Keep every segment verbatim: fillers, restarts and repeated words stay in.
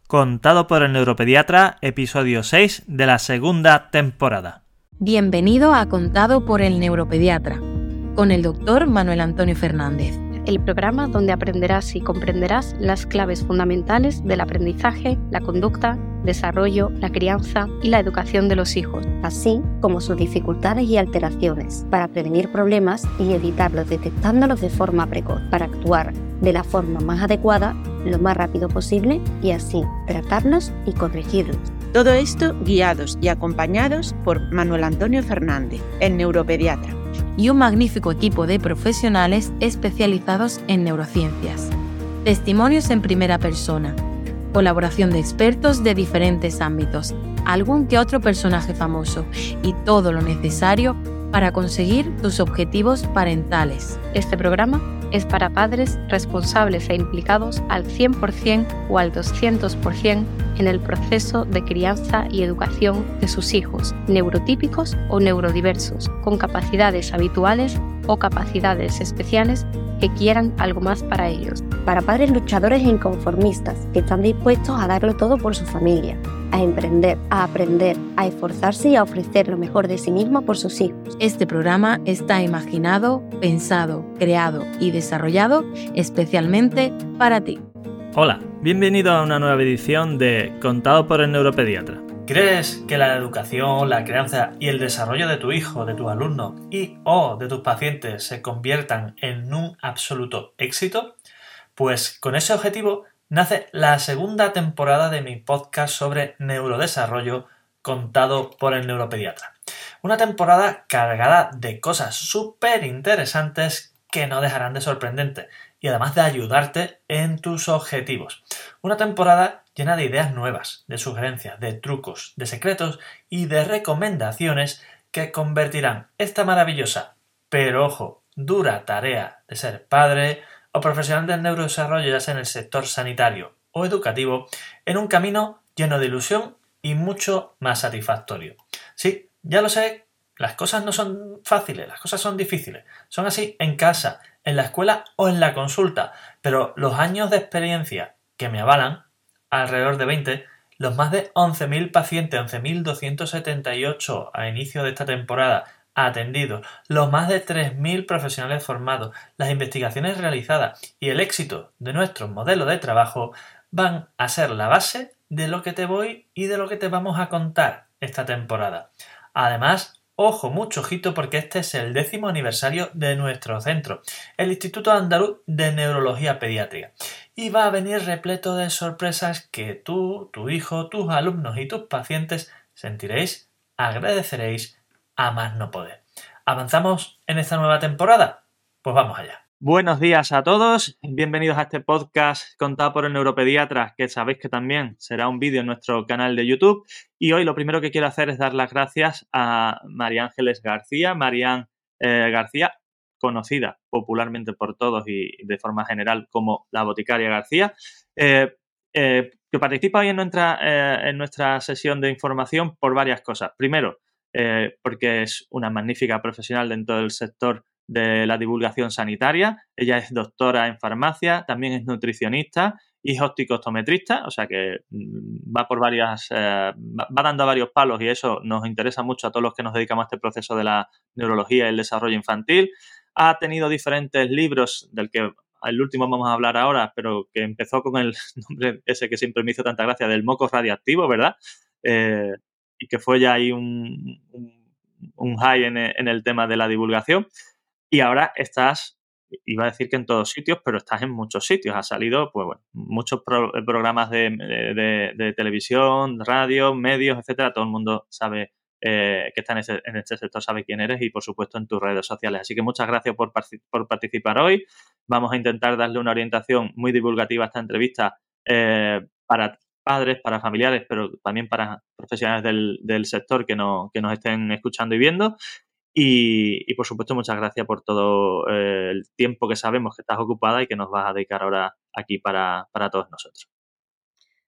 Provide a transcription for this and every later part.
contado por el neuropediatra, episodio seis de la segunda temporada. Bienvenido a Contado por el neuropediatra, con el doctor Manuel Antonio Fernández. El programa donde aprenderás y comprenderás las claves fundamentales del aprendizaje, la conducta, desarrollo, la crianza y la educación de los hijos, así como sus dificultades y alteraciones, para prevenir problemas y evitarlos detectándolos de forma precoz, para actuar de la forma más adecuada, lo más rápido posible y así tratarlos y corregirlos. Todo esto guiados y acompañados por Manuel Antonio Fernández, el neuropediatra. Y un magnífico equipo de profesionales especializados en neurociencias. Testimonios en primera persona, colaboración de expertos de diferentes ámbitos, algún que otro personaje famoso y todo lo necesario para conseguir tus objetivos parentales. Este programa es para padres responsables e implicados al cien por ciento o al doscientos por ciento en el proceso de crianza y educación de sus hijos, neurotípicos o neurodiversos, con capacidades habituales o capacidades especiales que quieran algo más para ellos. Para padres luchadores e inconformistas que están dispuestos a darlo todo por su familia, a emprender, a aprender, a esforzarse y a ofrecer lo mejor de sí mismo por sus hijos. Este programa está imaginado, pensado, creado y desarrollado especialmente para ti. Hola, bienvenido a una nueva edición de Contado por el neuropediatra. ¿Crees que la educación, la crianza y el desarrollo de tu hijo, de tus alumnos y o de tus pacientes se conviertan en un absoluto éxito? Pues con ese objetivo nace la segunda temporada de mi podcast sobre neurodesarrollo contado por el neuropediatra. Una temporada cargada de cosas súper interesantes que no dejarán de sorprenderte y además de ayudarte en tus objetivos. Una temporada llena de ideas nuevas, de sugerencias, de trucos, de secretos y de recomendaciones que convertirán esta maravillosa, pero ojo, dura tarea de ser padre o profesional del neurodesarrollo, ya sea en el sector sanitario o educativo, en un camino lleno de ilusión y mucho más satisfactorio. Sí, ya lo sé, las cosas no son fáciles, las cosas son difíciles. Son así en casa, en la escuela o en la consulta, pero los años de experiencia que me avalan, alrededor de veinte, los más de once mil pacientes, once mil doscientos setenta y ocho a inicio de esta temporada atendidos, los más de tres mil profesionales formados, las investigaciones realizadas y el éxito de nuestro modelo de trabajo van a ser la base de lo que te voy y de lo que te vamos a contar esta temporada. Además, ojo, mucho ojito, porque este es el décimo aniversario de nuestro centro, el Instituto Andaluz de Neurología Pediátrica. Y va a venir repleto de sorpresas que tú, tu hijo, tus alumnos y tus pacientes sentiréis, agradeceréis a más no poder. ¿Avanzamos en esta nueva temporada? Pues vamos allá. Buenos días a todos, bienvenidos a este podcast contado por el neuropediatra, que sabéis que también será un vídeo en nuestro canal de YouTube. Y hoy lo primero que quiero hacer es dar las gracias a María Ángeles García, Marian eh, García, conocida popularmente por todos y de forma general como la boticaria García, eh, eh, que participa hoy en nuestra, eh, en nuestra sesión de información por varias cosas. Primero, eh, porque es una magnífica profesional dentro del sector de la divulgación sanitaria. Ella es doctora en farmacia, también es nutricionista y es optometrista, o sea que va por varias, eh, va dando a varios palos y eso nos interesa mucho a todos los que nos dedicamos a este proceso de la neurología y el desarrollo infantil. Ha tenido diferentes libros, del que el último vamos a hablar ahora, pero que empezó con el nombre ese que siempre me hizo tanta gracia, del moco radiactivo, ¿verdad? Eh, y que fue ya ahí un, un, un high en, en el tema de la divulgación. Y ahora estás, iba a decir que en todos sitios, pero estás en muchos sitios. Ha salido, pues bueno, muchos pro, programas de, de, de televisión, radio, medios, etcétera. Todo el mundo sabe eh, que está en, ese, en este sector, sabe quién eres y, por supuesto, en tus redes sociales. Así que muchas gracias por, por participar hoy. Vamos a intentar darle una orientación muy divulgativa a esta entrevista eh, para padres, para familiares, pero también para profesionales del, del sector que, no, que nos estén escuchando y viendo. Y, y, por supuesto, muchas gracias por todo eh, el tiempo que sabemos que estás ocupada y que nos vas a dedicar ahora aquí para, para todos nosotros.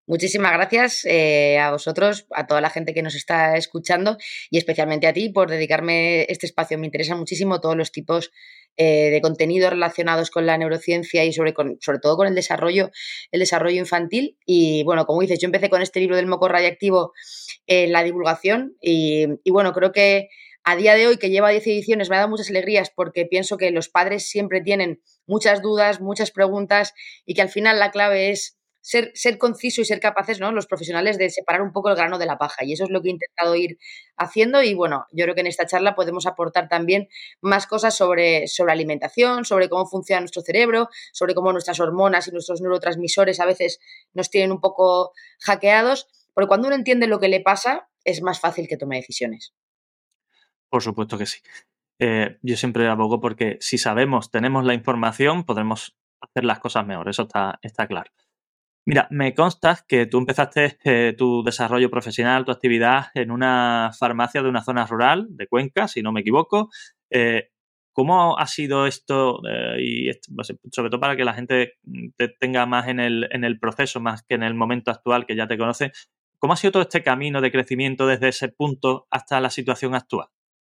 Muchísimas gracias eh, a vosotros, a toda la gente que nos está escuchando y especialmente a ti por dedicarme este espacio. Me interesa muchísimo todos los tipos eh, de contenidos relacionados con la neurociencia y sobre, con, sobre todo con el desarrollo, el desarrollo infantil. Y bueno, como dices, yo empecé con este libro del moco radiactivo en la divulgación y, y bueno, creo que a día de hoy, que lleva diez ediciones, me ha dado muchas alegrías porque pienso que los padres siempre tienen muchas dudas, muchas preguntas y que al final la clave es Ser, ser conciso y ser capaces, ¿no?, los profesionales, de separar un poco el grano de la paja. Y eso es lo que he intentado ir haciendo. Y bueno, yo creo que en esta charla podemos aportar también más cosas sobre, sobre alimentación, sobre cómo funciona nuestro cerebro, sobre cómo nuestras hormonas y nuestros neurotransmisores a veces nos tienen un poco hackeados. Porque cuando uno entiende lo que le pasa, es más fácil que tome decisiones. Por supuesto que sí. Eh, yo siempre abogo porque si sabemos, tenemos la información, podremos hacer las cosas mejor. Eso está, está claro. Mira, me consta que tú empezaste eh, tu desarrollo profesional, tu actividad en una farmacia de una zona rural de Cuenca, si no me equivoco. Eh, ¿Cómo ha sido esto? Eh, y esto, sobre todo para que la gente te tenga más en el, en el proceso, más que en el momento actual que ya te conoce. ¿Cómo ha sido todo este camino de crecimiento desde ese punto hasta la situación actual?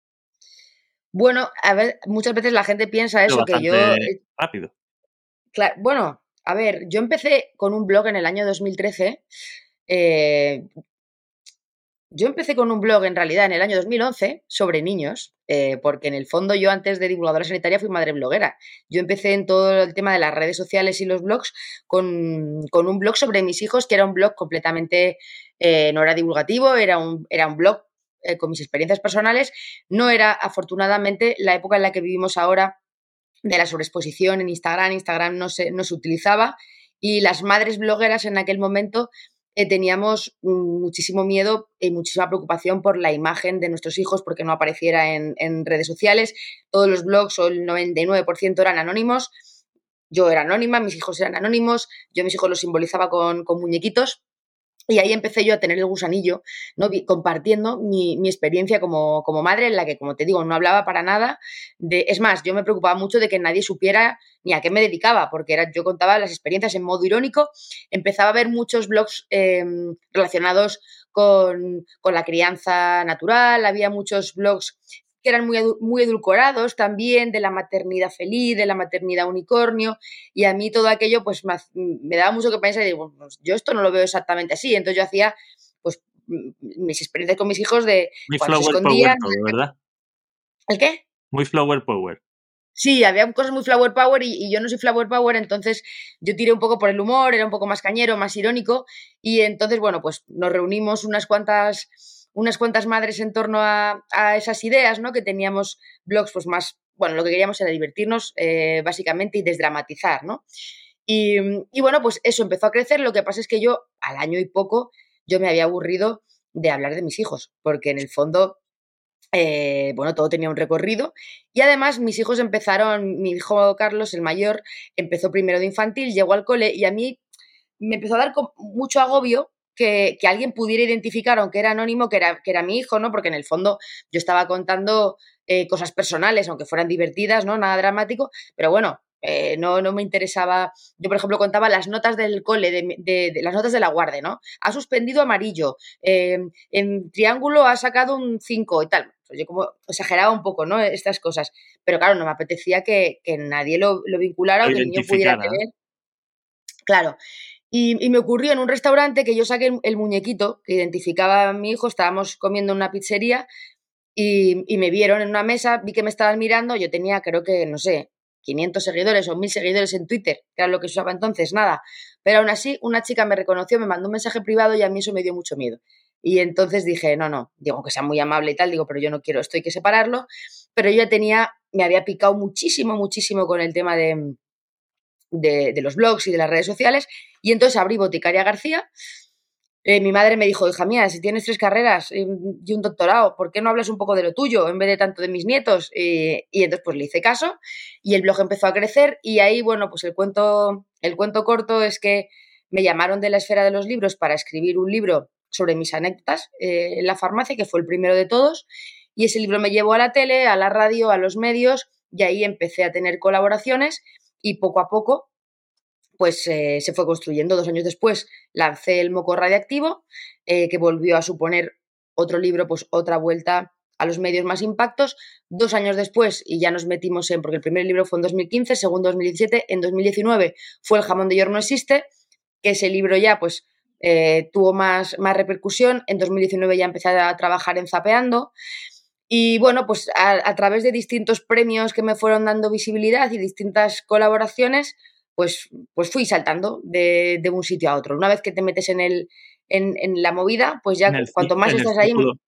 Bueno, a ver, muchas veces la gente piensa eso, que yo... rápido. Claro, bueno... A ver, yo empecé con un blog en el año dos mil trece. Eh, yo empecé con un blog en realidad en el año dos mil once sobre niños, eh, porque en el fondo yo antes de divulgadora sanitaria fui madre bloguera. Yo empecé en todo el tema de las redes sociales y los blogs con, con un blog sobre mis hijos, que era un blog completamente, eh, no era divulgativo, era un, era un blog eh, con mis experiencias personales. No era, afortunadamente, la época en la que vivimos ahora, de la sobreexposición en Instagram. Instagram no se, no se utilizaba y las madres blogueras en aquel momento eh, teníamos muchísimo miedo y muchísima preocupación por la imagen de nuestros hijos porque no apareciera en, en redes sociales. Todos los blogs, o el noventa y nueve por ciento, eran anónimos. Yo era anónima, mis hijos eran anónimos, yo a mis hijos los simbolizaba con, con muñequitos. Y ahí empecé yo a tener el gusanillo, ¿no?, compartiendo mi, mi experiencia como, como madre, en la que, como te digo, no hablaba para nada de... Es más, yo me preocupaba mucho de que nadie supiera ni a qué me dedicaba, porque era, yo contaba las experiencias en modo irónico. Empezaba a ver muchos blogs eh, relacionados con, con la crianza natural, había muchos blogs que eran muy, muy edulcorados también, de la maternidad feliz, de la maternidad unicornio, y a mí todo aquello pues me, me daba mucho que pensar y digo, pues yo esto no lo veo exactamente así. Entonces yo hacía pues mis experiencias con mis hijos de muy cuando flower se escondían. Power todo, ¿verdad? ¿El qué? Muy flower power. Sí, había cosas muy flower power y, y yo no soy flower power, entonces yo tiré un poco por el humor, era un poco más cañero, más irónico, y entonces, bueno, pues nos reunimos unas cuantas... unas cuantas madres en torno a, a esas ideas, ¿no?, que teníamos blogs pues más, bueno, lo que queríamos era divertirnos eh, básicamente y desdramatizar, ¿no? Y, y bueno, pues eso empezó a crecer. Lo que pasa es que yo, al año y poco, yo me había aburrido de hablar de mis hijos, porque en el fondo, eh, bueno, todo tenía un recorrido y además mis hijos empezaron, mi hijo Carlos, el mayor, empezó primero de infantil, llegó al cole y a mí me empezó a dar mucho agobio Que, que alguien pudiera identificar, aunque era anónimo, que era, que era mi hijo, ¿no? Porque en el fondo yo estaba contando eh, cosas personales, aunque fueran divertidas, ¿no? Nada dramático, pero bueno, eh, no, no me interesaba. Yo, por ejemplo, contaba las notas del cole, de, de, de las notas de la Guardia, ¿no? Ha suspendido amarillo, eh, en triángulo ha sacado un cinco y tal. Yo como exageraba un poco, ¿no?, estas cosas, pero claro, no me apetecía que, que nadie lo, lo vinculara o que el niño pudiera tener. Claro. Y, y me ocurrió en un restaurante que yo saqué el, el muñequito que identificaba a mi hijo. Estábamos comiendo en una pizzería y, y me vieron en una mesa, vi que me estaban mirando. Yo tenía, creo que, no sé, quinientos seguidores o mil seguidores en Twitter, que era lo que se usaba entonces, nada. Pero aún así, una chica me reconoció, me mandó un mensaje privado y a mí eso me dio mucho miedo. Y entonces dije, no, no, digo, que sea muy amable y tal, digo, pero yo no quiero, esto hay que separarlo. Pero yo ya tenía, me había picado muchísimo, muchísimo con el tema de... De, de los blogs y de las redes sociales, y entonces abrí Boticaria García. Eh, mi madre me dijo, hija mía, si tienes tres carreras y un doctorado, ¿por qué no hablas un poco de lo tuyo en vez de tanto de mis nietos? Y, y entonces pues le hice caso y el blog empezó a crecer y ahí, bueno, pues el cuento, el cuento corto es que me llamaron de la esfera de los libros para escribir un libro sobre mis anécdotas eh, en la farmacia, que fue el primero de todos, y ese libro me llevó a la tele, a la radio, a los medios, y ahí empecé a tener colaboraciones. Y poco a poco, pues eh, se fue construyendo. Dos años después lancé El moco radiactivo, eh, que volvió a suponer otro libro, pues otra vuelta a los medios más impactos. Dos años después, y ya nos metimos en, porque el primer libro fue en dos mil quince, segundo en dos mil diecisiete, en dos mil diecinueve fue El jamón de York no existe, que ese libro ya pues eh, tuvo más, más repercusión. En dos mil diecinueve ya empecé a trabajar en Zapeando. Y bueno, pues a, a través de distintos premios que me fueron dando visibilidad y distintas colaboraciones, pues, pues fui saltando de, de un sitio a otro. Una vez que te metes en, el, en, en la movida, pues ya el, cuanto más estás ahí, círculo.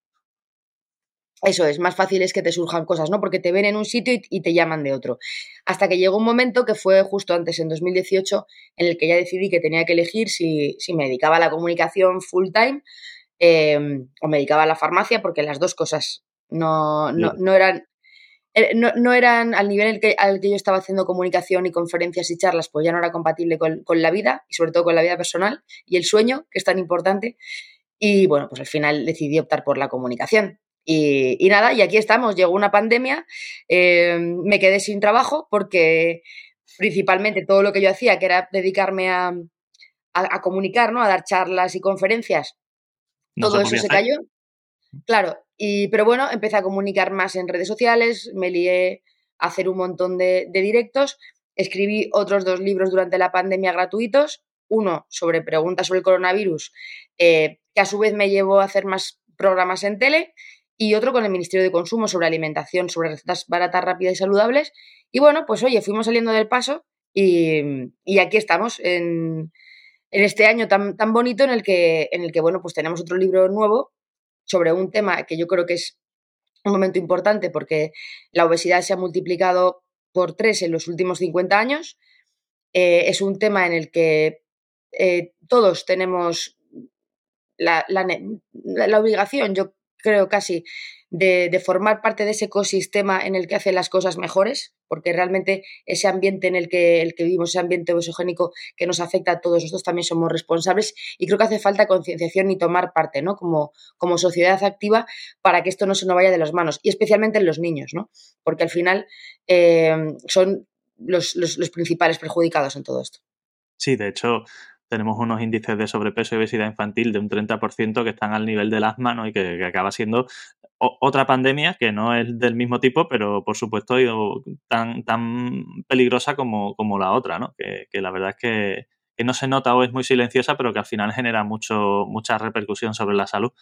Eso es, más fácil es que te surjan cosas, ¿no? Porque te ven en un sitio y, y te llaman de otro. Hasta que llegó un momento, que fue justo antes, en dos mil dieciocho, en el que ya decidí que tenía que elegir si, si me dedicaba a la comunicación full time eh, o me dedicaba a la farmacia, porque las dos cosas no, no, no eran... No, no eran al nivel al que, al que yo estaba haciendo comunicación y conferencias y charlas, pues ya no era compatible con, con la vida, y sobre todo con la vida personal y el sueño, que es tan importante. Y bueno, pues al final decidí optar por la comunicación. Y, y nada, y aquí estamos. Llegó una pandemia, eh, me quedé sin trabajo porque principalmente todo lo que yo hacía, que era dedicarme a, a, a comunicar, ¿no? A dar charlas y conferencias, No todo se eso podía se hacer. cayó. Claro, y, pero bueno, empecé a comunicar más en redes sociales, me lié a hacer un montón de, de directos, escribí otros dos libros durante la pandemia gratuitos, uno sobre preguntas sobre el coronavirus, eh, que a su vez me llevó a hacer más programas en tele, y otro con el Ministerio de Consumo sobre alimentación, sobre recetas baratas, rápidas y saludables. Y bueno, pues oye, fuimos saliendo del paso y, y aquí estamos en, en este año tan, tan bonito en el que, en el que, bueno, pues tenemos otro libro nuevo sobre un tema que yo creo que es un momento importante, porque la obesidad se ha multiplicado por tres en los últimos cincuenta años. Eh, es un tema en el que eh, todos tenemos la, la, la obligación, yo creo casi, de, de formar parte de ese ecosistema en el que hacen las cosas mejores, porque realmente ese ambiente en el que, el que vivimos, ese ambiente obesogénico que nos afecta a todos, nosotros también somos responsables, y creo que hace falta concienciación y tomar parte, ¿no? Como, como sociedad activa, para que esto no se nos vaya de las manos, y especialmente en los niños, ¿no? Porque al final eh, son los, los, los principales perjudicados en todo esto. Sí, de hecho, tenemos unos índices de sobrepeso y obesidad infantil de un treinta por ciento que están al nivel del asma, ¿no? Y que, que acaba siendo o, otra pandemia que no es del mismo tipo, pero por supuesto tan, tan peligrosa como, como la otra, ¿no? Que, que la verdad es que, que no se nota o es muy silenciosa, pero que al final genera mucho, mucha repercusión sobre la salud.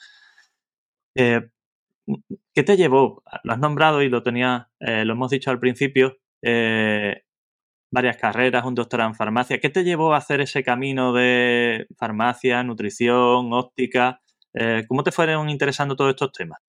Eh, ¿Qué te llevó? Lo has nombrado y lo tenía, eh, lo hemos dicho al principio, eh, varias carreras, un doctorado en farmacia. ¿Qué te llevó a hacer ese camino de farmacia, nutrición, óptica? Eh, ¿Cómo te fueron interesando todos estos temas?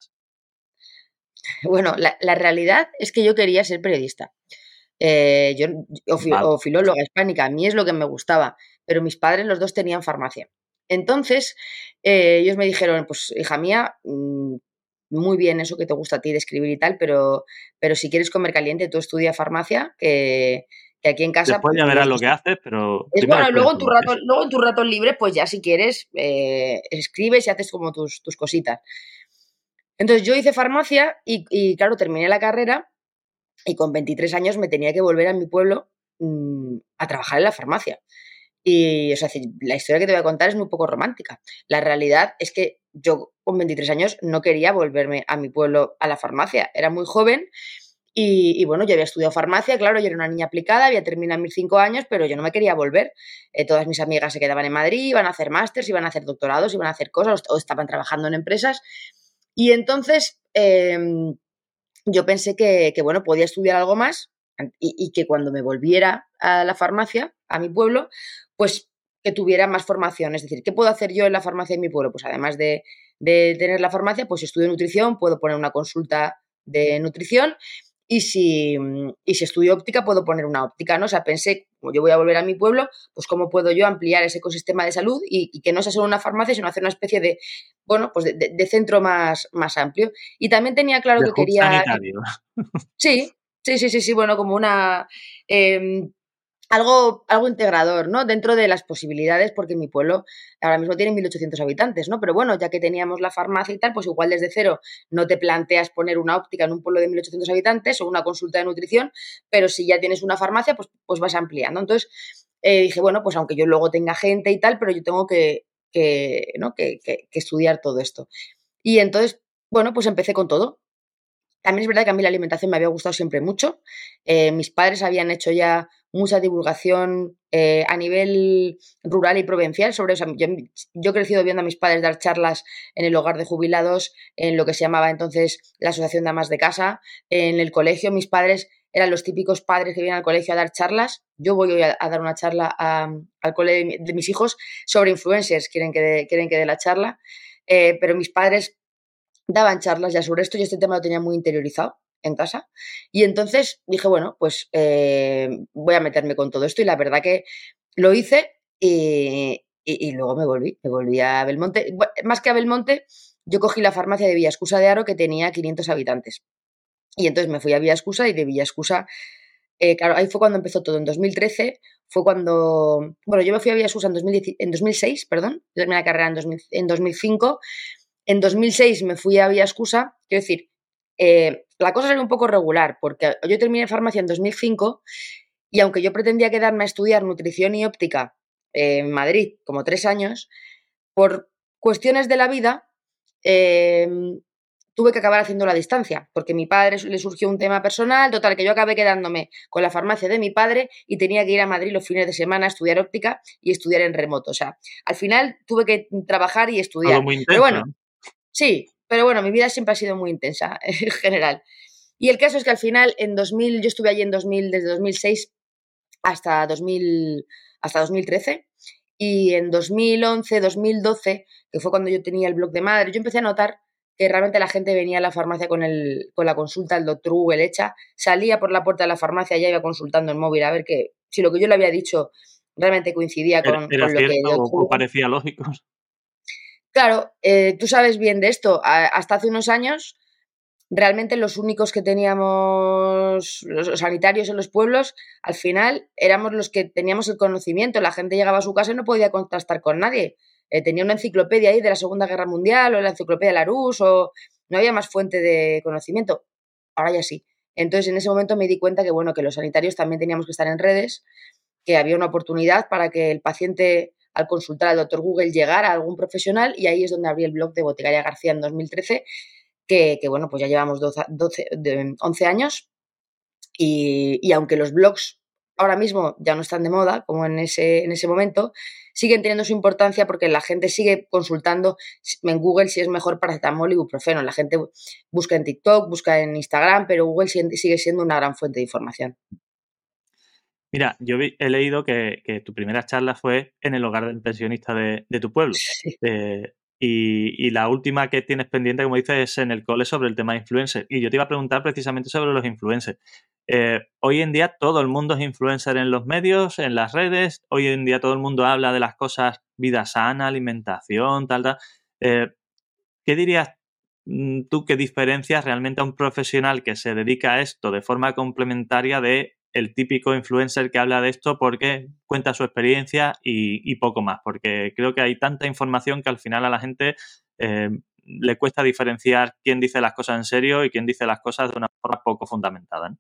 Bueno, la, la realidad es que yo quería ser periodista. Eh, yo, o, fi, Vale. o filóloga hispánica, a mí es lo que me gustaba, pero mis padres los dos tenían farmacia. Entonces, eh, ellos me dijeron, pues hija mía, mmm, muy bien eso que te gusta a ti de escribir y tal, pero, pero si quieres comer caliente, tú estudia farmacia, que, que aquí en casa... Después ya verás lo que haces, pero... Es bueno, luego en, tu rato, luego en tu rato libre, pues ya si quieres, eh, escribes y haces como tus, tus cositas. Entonces yo hice farmacia y, y claro, terminé la carrera y con veintitrés años me tenía que volver a mi pueblo mmm, a trabajar en la farmacia. Y, o sea, la historia que te voy a contar es muy poco romántica. La realidad es que yo con veintitrés años no quería volverme a mi pueblo a la farmacia. Era muy joven y, y bueno, yo había estudiado farmacia, claro, yo era una niña aplicada, había terminado mis cinco años, pero yo no me quería volver. Eh, todas mis amigas se quedaban en Madrid, iban a hacer másters, iban a hacer doctorados, iban a hacer cosas o estaban trabajando en empresas. Y entonces eh, yo pensé que, que, bueno, podía estudiar algo más y, y que cuando me volviera a la farmacia, a mi pueblo, pues que tuviera más formación. Es decir, ¿qué puedo hacer yo en la farmacia de mi pueblo? Pues además de, de tener la farmacia, pues estudio nutrición, puedo poner una consulta de nutrición y si, y si estudio óptica, puedo poner una óptica, ¿no? O sea, pensé, como yo voy a volver a mi pueblo, pues cómo puedo yo ampliar ese ecosistema de salud y, y que no sea solo una farmacia, sino hacer una especie de, bueno, pues de, de, de centro más, más amplio. Y también tenía claro de que quería... sanitario. Sí, sí, sí, sí, sí, bueno, como una... Eh, Algo, algo integrador, ¿no? Dentro de las posibilidades, porque mi pueblo ahora mismo tiene mil ochocientos habitantes, ¿no? Pero bueno, ya que teníamos la farmacia y tal, pues igual desde cero no te planteas poner una óptica en un pueblo de mil ochocientos habitantes o una consulta de nutrición, pero si ya tienes una farmacia, pues, pues vas ampliando. Entonces, eh, dije, bueno, pues aunque yo luego tenga gente y tal, pero yo tengo que, que, ¿no? que, que, que estudiar todo esto. Y entonces, bueno, pues empecé con todo. También es verdad que a mí la alimentación me había gustado siempre mucho. Eh, mis padres habían hecho ya mucha divulgación eh, a nivel rural y provincial sobre eso. Yo, yo he crecido viendo a mis padres dar charlas en el hogar de jubilados, en lo que se llamaba entonces la Asociación de Amas de Casa, en el colegio. Mis padres eran los típicos padres que vienen al colegio a dar charlas. Yo voy hoy a, a dar una charla a, al cole de, de mis hijos sobre influencers, quieren que dé, quieren que dé la charla, eh, pero mis padres daban charlas ya sobre esto y este tema lo tenía muy interiorizado en casa. Y entonces dije, bueno, pues eh, voy a meterme con todo esto y la verdad que lo hice y, y, y luego me volví, me volví a Belmonte. Más que a Belmonte, yo cogí la farmacia de Villascusa de Haro que tenía quinientos habitantes. Y entonces me fui a Villascusa y de Villascusa, eh, claro, ahí fue cuando empezó todo. En dos mil trece fue cuando, bueno, yo me fui a Villascusa en, dos mil diez, en dos mil seis, perdón, yo terminé la carrera en, dos mil, en dos mil cinco. En dos mil seis me fui a Villascusa, quiero decir, eh, la cosa era un poco regular, porque yo terminé farmacia en dos mil cinco y aunque yo pretendía quedarme a estudiar nutrición y óptica eh, en Madrid como tres años, por cuestiones de la vida eh, tuve que acabar haciendo la distancia, porque a mi padre le surgió un tema personal, total, que yo acabé quedándome con la farmacia de mi padre y tenía que ir a Madrid los fines de semana a estudiar óptica y estudiar en remoto. O sea, al final tuve que trabajar y estudiar. Algo muy intenso, pero bueno, ¿no? Sí, pero bueno, mi vida siempre ha sido muy intensa en general. Y el caso es que al final, en dos mil, yo estuve allí en dos mil, desde dos mil seis hasta, dos mil, hasta dos mil trece. Y en dos mil once, dos mil doce, que fue cuando yo tenía el blog de madre, yo empecé a notar que realmente la gente venía a la farmacia con, el, con la consulta, el doctor Google hecha, salía por la puerta de la farmacia y ya iba consultando en móvil a ver que si lo que yo le había dicho realmente coincidía con, ¿Era, era con lo cierto que el o, o parecía lógico? Claro, eh, tú sabes bien de esto. A, hasta hace unos años, realmente los únicos que teníamos, los sanitarios en los pueblos, al final éramos los que teníamos el conocimiento. La gente llegaba a su casa y no podía contrastar con nadie. Eh, tenía una enciclopedia ahí de la Segunda Guerra Mundial o la enciclopedia Larousse o no había más fuente de conocimiento. Ahora ya sí. Entonces, en ese momento me di cuenta que, bueno, que los sanitarios también teníamos que estar en redes, que había una oportunidad para que el paciente, al consultar al doctor Google, llegara a algún profesional y ahí es donde abrí el blog de Boticaria García en dos mil trece, que, que bueno, pues ya llevamos doce, doce, once años y, y aunque los blogs ahora mismo ya no están de moda, como en ese, en ese momento, siguen teniendo su importancia porque la gente sigue consultando en Google si es mejor paracetamol y ibuprofeno. La gente busca en TikTok, busca en Instagram, pero Google sigue siendo una gran fuente de información. Mira, yo vi, he leído que, que tu primera charla fue en el hogar del pensionista de, de tu pueblo. Sí. Eh, y, y la última que tienes pendiente, como dices, es en el cole sobre el tema de influencers. Y yo te iba a preguntar precisamente sobre los influencers. Eh, hoy en día todo el mundo es influencer en los medios, en las redes. Hoy en día todo el mundo habla de las cosas vida sana, alimentación, tal, tal. Eh, ¿Qué dirías tú que diferencias realmente a un profesional que se dedica a esto de forma complementaria de el típico influencer que habla de esto porque cuenta su experiencia y, y poco más? Porque creo que hay tanta información que al final a la gente eh, le cuesta diferenciar quién dice las cosas en serio y quién dice las cosas de una forma poco fundamentada, ¿no?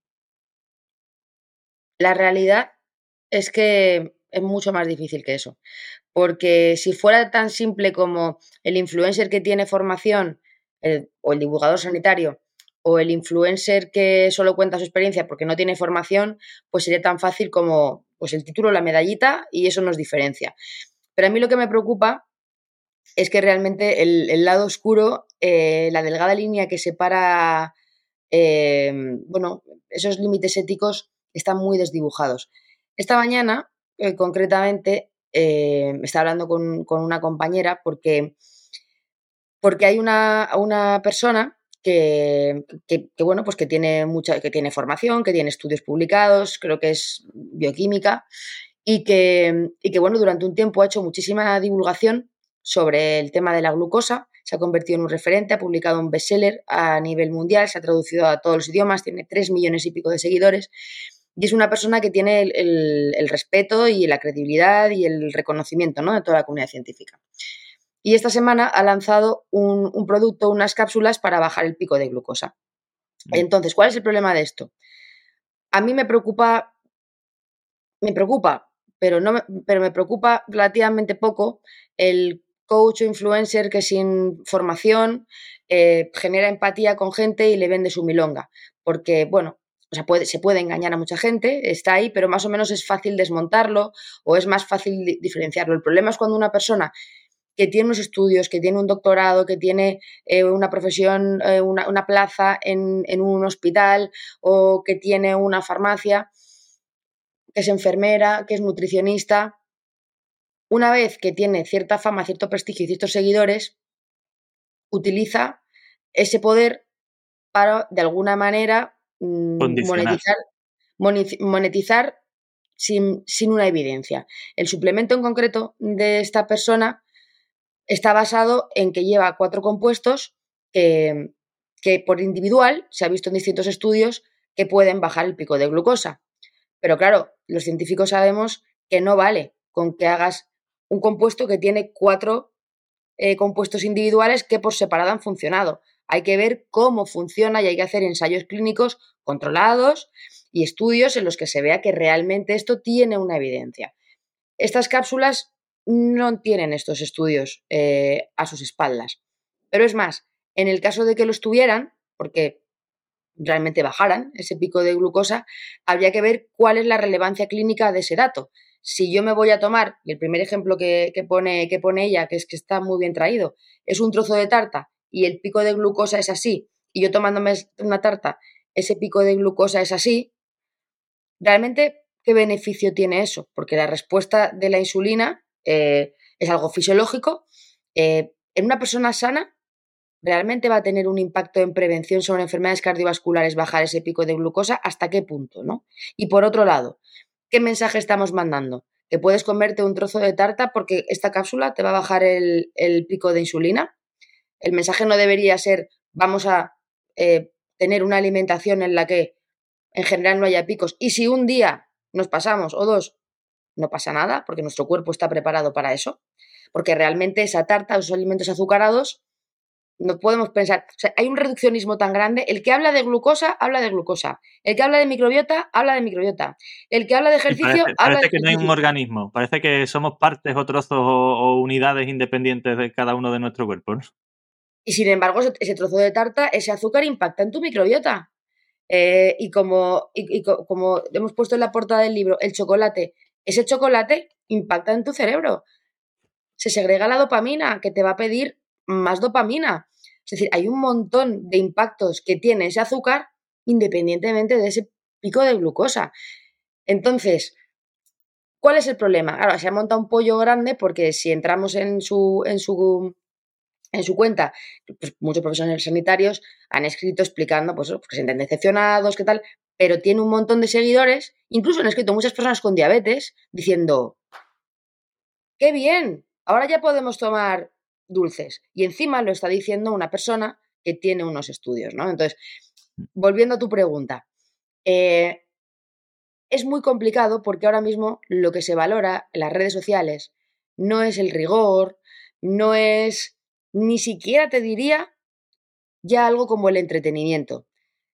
La realidad es que es mucho más difícil que eso, porque si fuera tan simple como el influencer que tiene formación el, o el divulgador sanitario o el influencer que solo cuenta su experiencia porque no tiene formación, pues sería tan fácil como pues el título, la medallita y eso nos diferencia. Pero a mí lo que me preocupa es que realmente el, el lado oscuro, eh, la delgada línea que separa eh, bueno, esos límites éticos están muy desdibujados. Esta mañana, eh, concretamente, eh, estaba hablando con, con una compañera porque, porque hay una, una persona Que, que, que bueno, pues que tiene mucha, que tiene formación, que tiene estudios publicados, creo que es bioquímica, y que, y que bueno, durante un tiempo ha hecho muchísima divulgación sobre el tema de la glucosa, se ha convertido en un referente, ha publicado un bestseller a nivel mundial, se ha traducido a todos los idiomas, tiene tres millones y pico de seguidores, y es una persona que tiene el, el, el respeto y la credibilidad y el reconocimiento, ¿no?, de toda la comunidad científica. Y esta semana ha lanzado un, un producto, unas cápsulas para bajar el pico de glucosa. Entonces, ¿cuál es el problema de esto? A mí me preocupa, me preocupa pero, no me, pero me preocupa relativamente poco el coach o influencer que sin formación eh, genera empatía con gente y le vende su milonga. Porque, bueno, o sea, puede, se puede engañar a mucha gente, está ahí, pero más o menos es fácil desmontarlo o es más fácil di- diferenciarlo. El problema es cuando una persona que tiene unos estudios, que tiene un doctorado, que tiene eh, una profesión, eh, una, una plaza en, en un hospital o que tiene una farmacia, que es enfermera, que es nutricionista, una vez que tiene cierta fama, cierto prestigio y ciertos seguidores, utiliza ese poder para, de alguna manera, mm, Condicionar. monetizar, moniz- monetizar sin, sin una evidencia. El suplemento en concreto de esta persona está basado en que lleva cuatro compuestos que, que por individual se ha visto en distintos estudios que pueden bajar el pico de glucosa. Pero claro, los científicos sabemos que no vale con que hagas un compuesto que tiene cuatro eh, compuestos individuales que por separado han funcionado. Hay que ver cómo funciona y hay que hacer ensayos clínicos controlados y estudios en los que se vea que realmente esto tiene una evidencia. Estas cápsulas no tienen estos estudios eh, a sus espaldas. Pero es más, en el caso de que los tuvieran, porque realmente bajaran ese pico de glucosa, habría que ver cuál es la relevancia clínica de ese dato. Si yo me voy a tomar, y el primer ejemplo que, que, pone, que pone ella, que es que está muy bien traído, es un trozo de tarta y el pico de glucosa es así, y yo tomándome una tarta, ese pico de glucosa es así, realmente, ¿qué beneficio tiene eso? Porque la respuesta de la insulina eh, es algo fisiológico. Eh, en una persona sana, ¿realmente va a tener un impacto en prevención sobre enfermedades cardiovasculares bajar ese pico de glucosa? ¿Hasta qué punto, no? Y por otro lado, ¿qué mensaje estamos mandando? ¿Que puedes comerte un trozo de tarta porque esta cápsula te va a bajar el, el pico de insulina? El mensaje no debería ser vamos a eh, tener una alimentación en la que en general no haya picos. Y si un día nos pasamos o dos, no pasa nada, porque nuestro cuerpo está preparado para eso. Porque realmente esa tarta, esos alimentos azucarados, no podemos pensar. O sea, hay un reduccionismo tan grande. El que habla de glucosa, habla de glucosa. El que habla de microbiota, habla de microbiota. El que habla de Sí, ejercicio, parece, habla de parece que no hay un ejercicio. organismo. Parece que somos partes o trozos o, o unidades independientes de cada uno de nuestro cuerpo, ¿no? Y sin embargo, ese, ese trozo de tarta, ese azúcar impacta en tu microbiota. Eh, y como, y, y co- como hemos puesto en la portada del libro, el chocolate, ese chocolate impacta en tu cerebro. Se segrega la dopamina, que te va a pedir más dopamina. Es decir, hay un montón de impactos que tiene ese azúcar independientemente de ese pico de glucosa. Entonces, ¿cuál es el problema? Ahora, se ha montado un pollo grande porque si entramos en su, en su en su cuenta, pues muchos profesionales sanitarios han escrito explicando pues, que se sienten decepcionados, qué tal, pero tiene un montón de seguidores, incluso han escrito muchas personas con diabetes diciendo, ¡qué bien! Ahora ya podemos tomar dulces. Y encima lo está diciendo una persona que tiene unos estudios, ¿no? Entonces, volviendo a tu pregunta, eh, es muy complicado porque ahora mismo lo que se valora en las redes sociales no es el rigor, no es, ni siquiera te diría ya algo como el entretenimiento.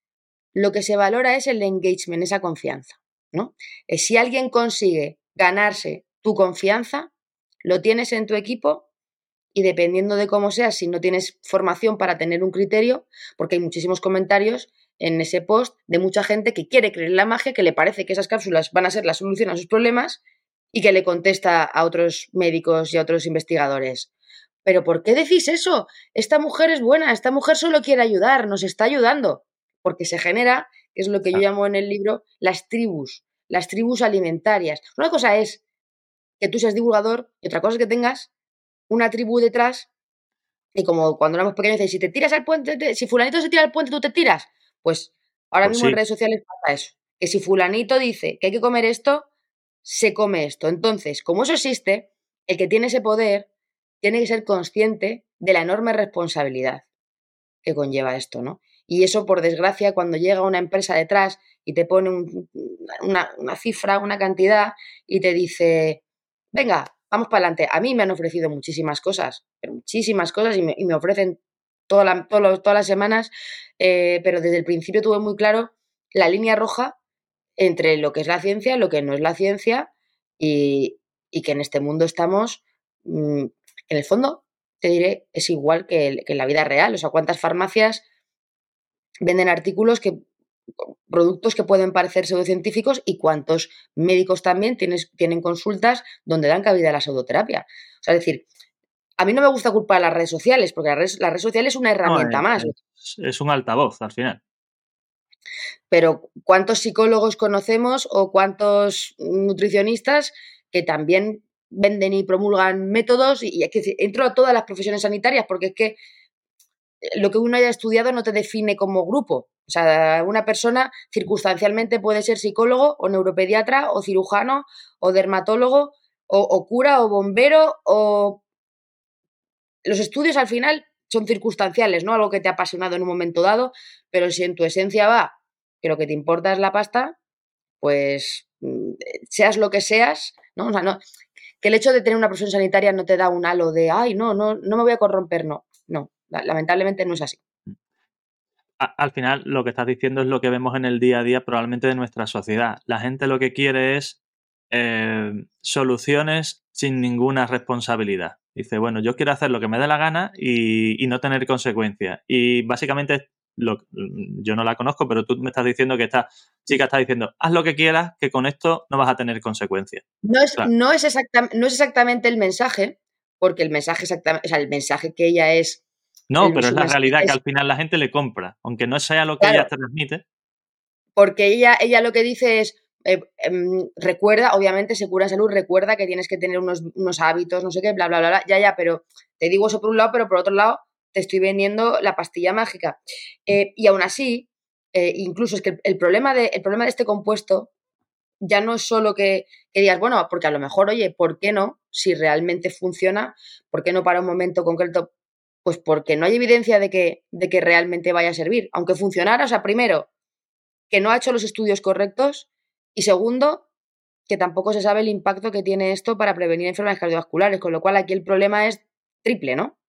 Lo que se valora es el engagement, esa confianza, ¿no? Si alguien consigue ganarse tu confianza, lo tienes en tu equipo y dependiendo de cómo seas, si no tienes formación para tener un criterio, porque hay muchísimos comentarios en ese post de mucha gente que quiere creer en la magia, que le parece que esas cápsulas van a ser la solución a sus problemas y que le contesta a otros médicos y a otros investigadores. ¿Pero por qué decís eso? Esta mujer es buena, esta mujer solo quiere ayudar, nos está ayudando. Porque se genera, que es lo que yo llamo en el libro, las tribus, las tribus alimentarias. Una cosa es que tú seas divulgador y otra cosa es que tengas una tribu detrás y como cuando éramos pequeños dices, si te tiras al puente, te, si fulanito se tira al puente, tú te tiras. Pues ahora Pues mismo en sí. redes sociales pasa eso. Que si fulanito dice que hay que comer esto, se come esto. Entonces, como eso existe, el que tiene ese poder tiene que ser consciente de la enorme responsabilidad que conlleva esto, ¿no? Y eso, por desgracia, cuando llega una empresa detrás y te pone un, una, una cifra, una cantidad y te dice, venga, vamos para adelante. A mí me han ofrecido muchísimas cosas, pero muchísimas cosas y me, y me ofrecen toda la, todo lo, todas las semanas, eh, pero desde el principio tuve muy claro la línea roja entre lo que es la ciencia, lo que no es la ciencia y, y que en este mundo estamos, mmm, en el fondo, te diré, es igual que, que en la vida real. O sea, ¿cuántas farmacias venden artículos que productos que pueden parecer pseudocientíficos y cuántos médicos también tienes, tienen consultas donde dan cabida a la pseudoterapia? O sea, es decir, a mí no me gusta culpar a las redes sociales, porque la red, la red social es una herramienta no, más. Es, es un altavoz, al final. Pero ¿cuántos psicólogos conocemos o cuántos nutricionistas que también venden y promulgan métodos? Y, y es que entro a todas las profesiones sanitarias, porque es que lo que uno haya estudiado no te define como grupo. O sea, una persona circunstancialmente puede ser psicólogo o neuropediatra o cirujano o dermatólogo o, o cura o bombero o... Los estudios al final son circunstanciales, ¿no? Algo que te ha apasionado en un momento dado, pero si en tu esencia va que lo que te importa es la pasta, pues seas lo que seas, ¿no? O sea, no, que el hecho de tener una profesión sanitaria no te da un halo de, ay, no, no, no me voy a corromper, no, no, lamentablemente no es así. Al final, lo que estás diciendo es lo que vemos en el día a día probablemente de nuestra sociedad. La gente lo que quiere es eh, soluciones sin ninguna responsabilidad. Dice, bueno, yo quiero hacer lo que me dé la gana y, y no tener consecuencias. Y básicamente, lo, yo no la conozco, pero tú me estás diciendo que esta chica está diciendo, haz lo que quieras, que con esto no vas a tener consecuencias. No es, claro. no es, exacta, no es exactamente el mensaje, porque el mensaje exactamente, o sea, el mensaje que ella es... No, el, pero es la realidad es, que al final la gente le compra, aunque no sea lo que claro, ella transmite. Porque ella, ella lo que dice es, eh, eh, recuerda, obviamente se cura en salud, recuerda que tienes que tener unos, unos hábitos, no sé qué, bla, bla, bla, bla, ya, ya, pero te digo eso por un lado, pero por otro lado te estoy vendiendo la pastilla mágica. Eh, y aún así, eh, incluso es que el, el, problema de, el problema de este compuesto ya no es solo que, que digas, bueno, porque a lo mejor, oye, ¿por qué no? Si realmente funciona, ¿por qué no para un momento concreto? Pues porque no hay evidencia de que, de que realmente vaya a servir. Aunque funcionara, o sea, primero, que no ha hecho los estudios correctos y segundo, que tampoco se sabe el impacto que tiene esto para prevenir enfermedades cardiovasculares, con lo cual aquí el problema es triple, ¿no?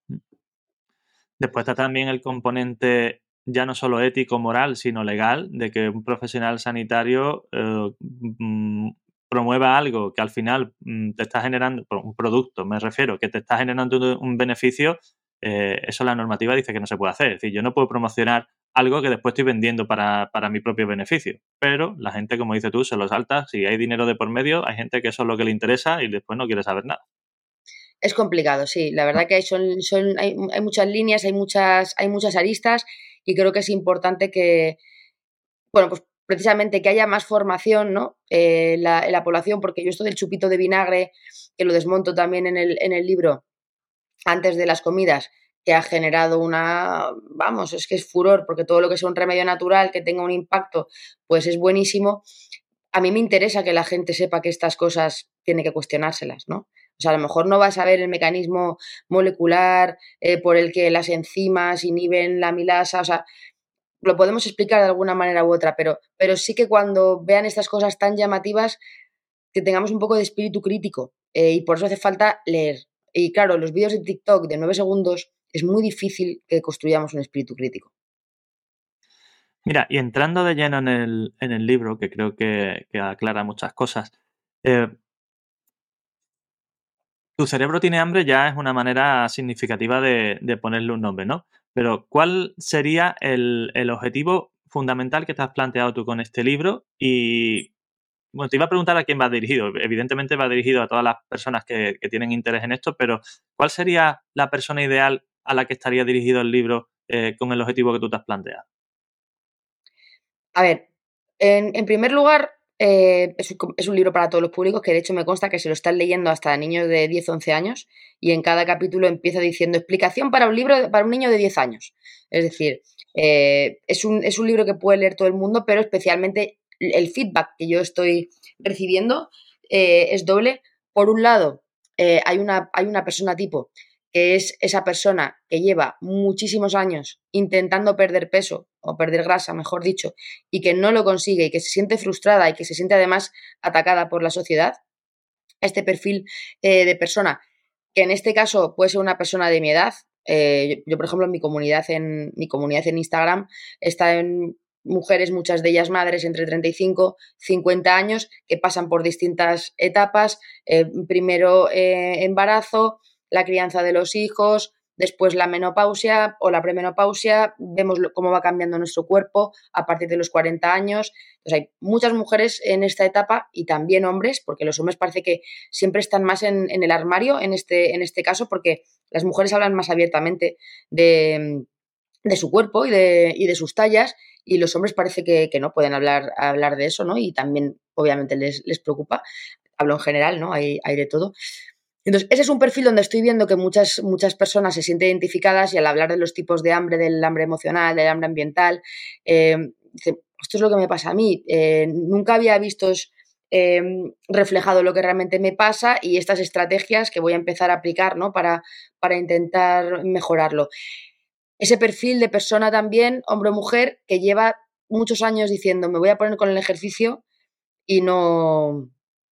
Después está también el componente ya no solo ético, moral, sino legal, de que un profesional sanitario eh, mm, promueva algo que al final mm, te está generando, un producto, me refiero, que te está generando un beneficio, eh, eso la normativa dice que no se puede hacer. Es decir, yo no puedo promocionar algo que después estoy vendiendo para, para mi propio beneficio. Pero la gente, como dices tú, se lo salta. Si hay dinero de por medio, hay gente que eso es lo que le interesa y después no quiere saber nada. Es complicado, sí. La verdad que hay, son, son, hay, hay muchas líneas, hay muchas, hay muchas aristas y creo que es importante que, bueno, pues precisamente que haya más formación, ¿no? Eh, la, en la población, porque yo esto del chupito de vinagre, que lo desmonto también en el, en el libro, antes de las comidas, que ha generado una, vamos, es que es furor, porque todo lo que sea un remedio natural que tenga un impacto, pues es buenísimo. A mí me interesa que la gente sepa que estas cosas tiene que cuestionárselas, ¿no? O sea, a lo mejor no vas a ver el mecanismo molecular eh, por el que las enzimas inhiben la amilasa, o sea, lo podemos explicar de alguna manera u otra, pero, pero sí que cuando vean estas cosas tan llamativas, que tengamos un poco de espíritu crítico eh, y por eso hace falta leer. Y claro, los vídeos de TikTok de nueve segundos es muy difícil que construyamos un espíritu crítico. Mira, y entrando de lleno en el, en el libro, que creo que, que aclara muchas cosas, eh, tu cerebro tiene hambre ya es una manera significativa de, de ponerle un nombre, ¿no? Pero ¿cuál sería el, el objetivo fundamental que te has planteado tú con este libro? Y bueno, te iba a preguntar a quién va dirigido. Evidentemente va dirigido a todas las personas que, que tienen interés en esto, pero ¿cuál sería la persona ideal a la que estaría dirigido el libro eh, con el objetivo que tú te has planteado? A ver, en, en primer lugar, eh, es, un, es un libro para todos los públicos, que de hecho me consta que se lo están leyendo hasta niños de diez, once años, y en cada capítulo empieza diciendo explicación para un libro para un niño de diez años. Es decir, eh, es, un, es un libro que puede leer todo el mundo, pero especialmente el feedback que yo estoy recibiendo eh, es doble. Por un lado, eh, hay, una, hay una persona tipo que es esa persona que lleva muchísimos años intentando perder peso o perder grasa, mejor dicho, y que no lo consigue y que se siente frustrada y que se siente además atacada por la sociedad. Este perfil eh, de persona, que en este caso puede ser una persona de mi edad. Eh, yo, yo, por ejemplo, en mi comunidad en mi comunidad en Instagram está en mujeres, muchas de ellas madres, entre treinta y cinco y cincuenta años, que pasan por distintas etapas, eh, primero eh, embarazo, la crianza de los hijos, después la menopausia o la premenopausia, vemos cómo va cambiando nuestro cuerpo a partir de los cuarenta años. Entonces hay muchas mujeres en esta etapa y también hombres, porque los hombres parece que siempre están más en, en el armario en este, en este caso, porque las mujeres hablan más abiertamente de, de su cuerpo y de, y de sus tallas, y los hombres parece que, que no pueden hablar, hablar de eso, ¿no? Y también obviamente les, les preocupa. Hablo en general, ¿no? Hay, hay de todo. Entonces, ese es un perfil donde estoy viendo que muchas, muchas personas se sienten identificadas y al hablar de los tipos de hambre, del hambre emocional, del hambre ambiental, eh, dicen, esto es lo que me pasa a mí, eh, nunca había visto eh, reflejado lo que realmente me pasa y estas estrategias que voy a empezar a aplicar, ¿no? para, para intentar mejorarlo. Ese perfil de persona también, hombre o mujer, que lleva muchos años diciendo, me voy a poner con el ejercicio y no...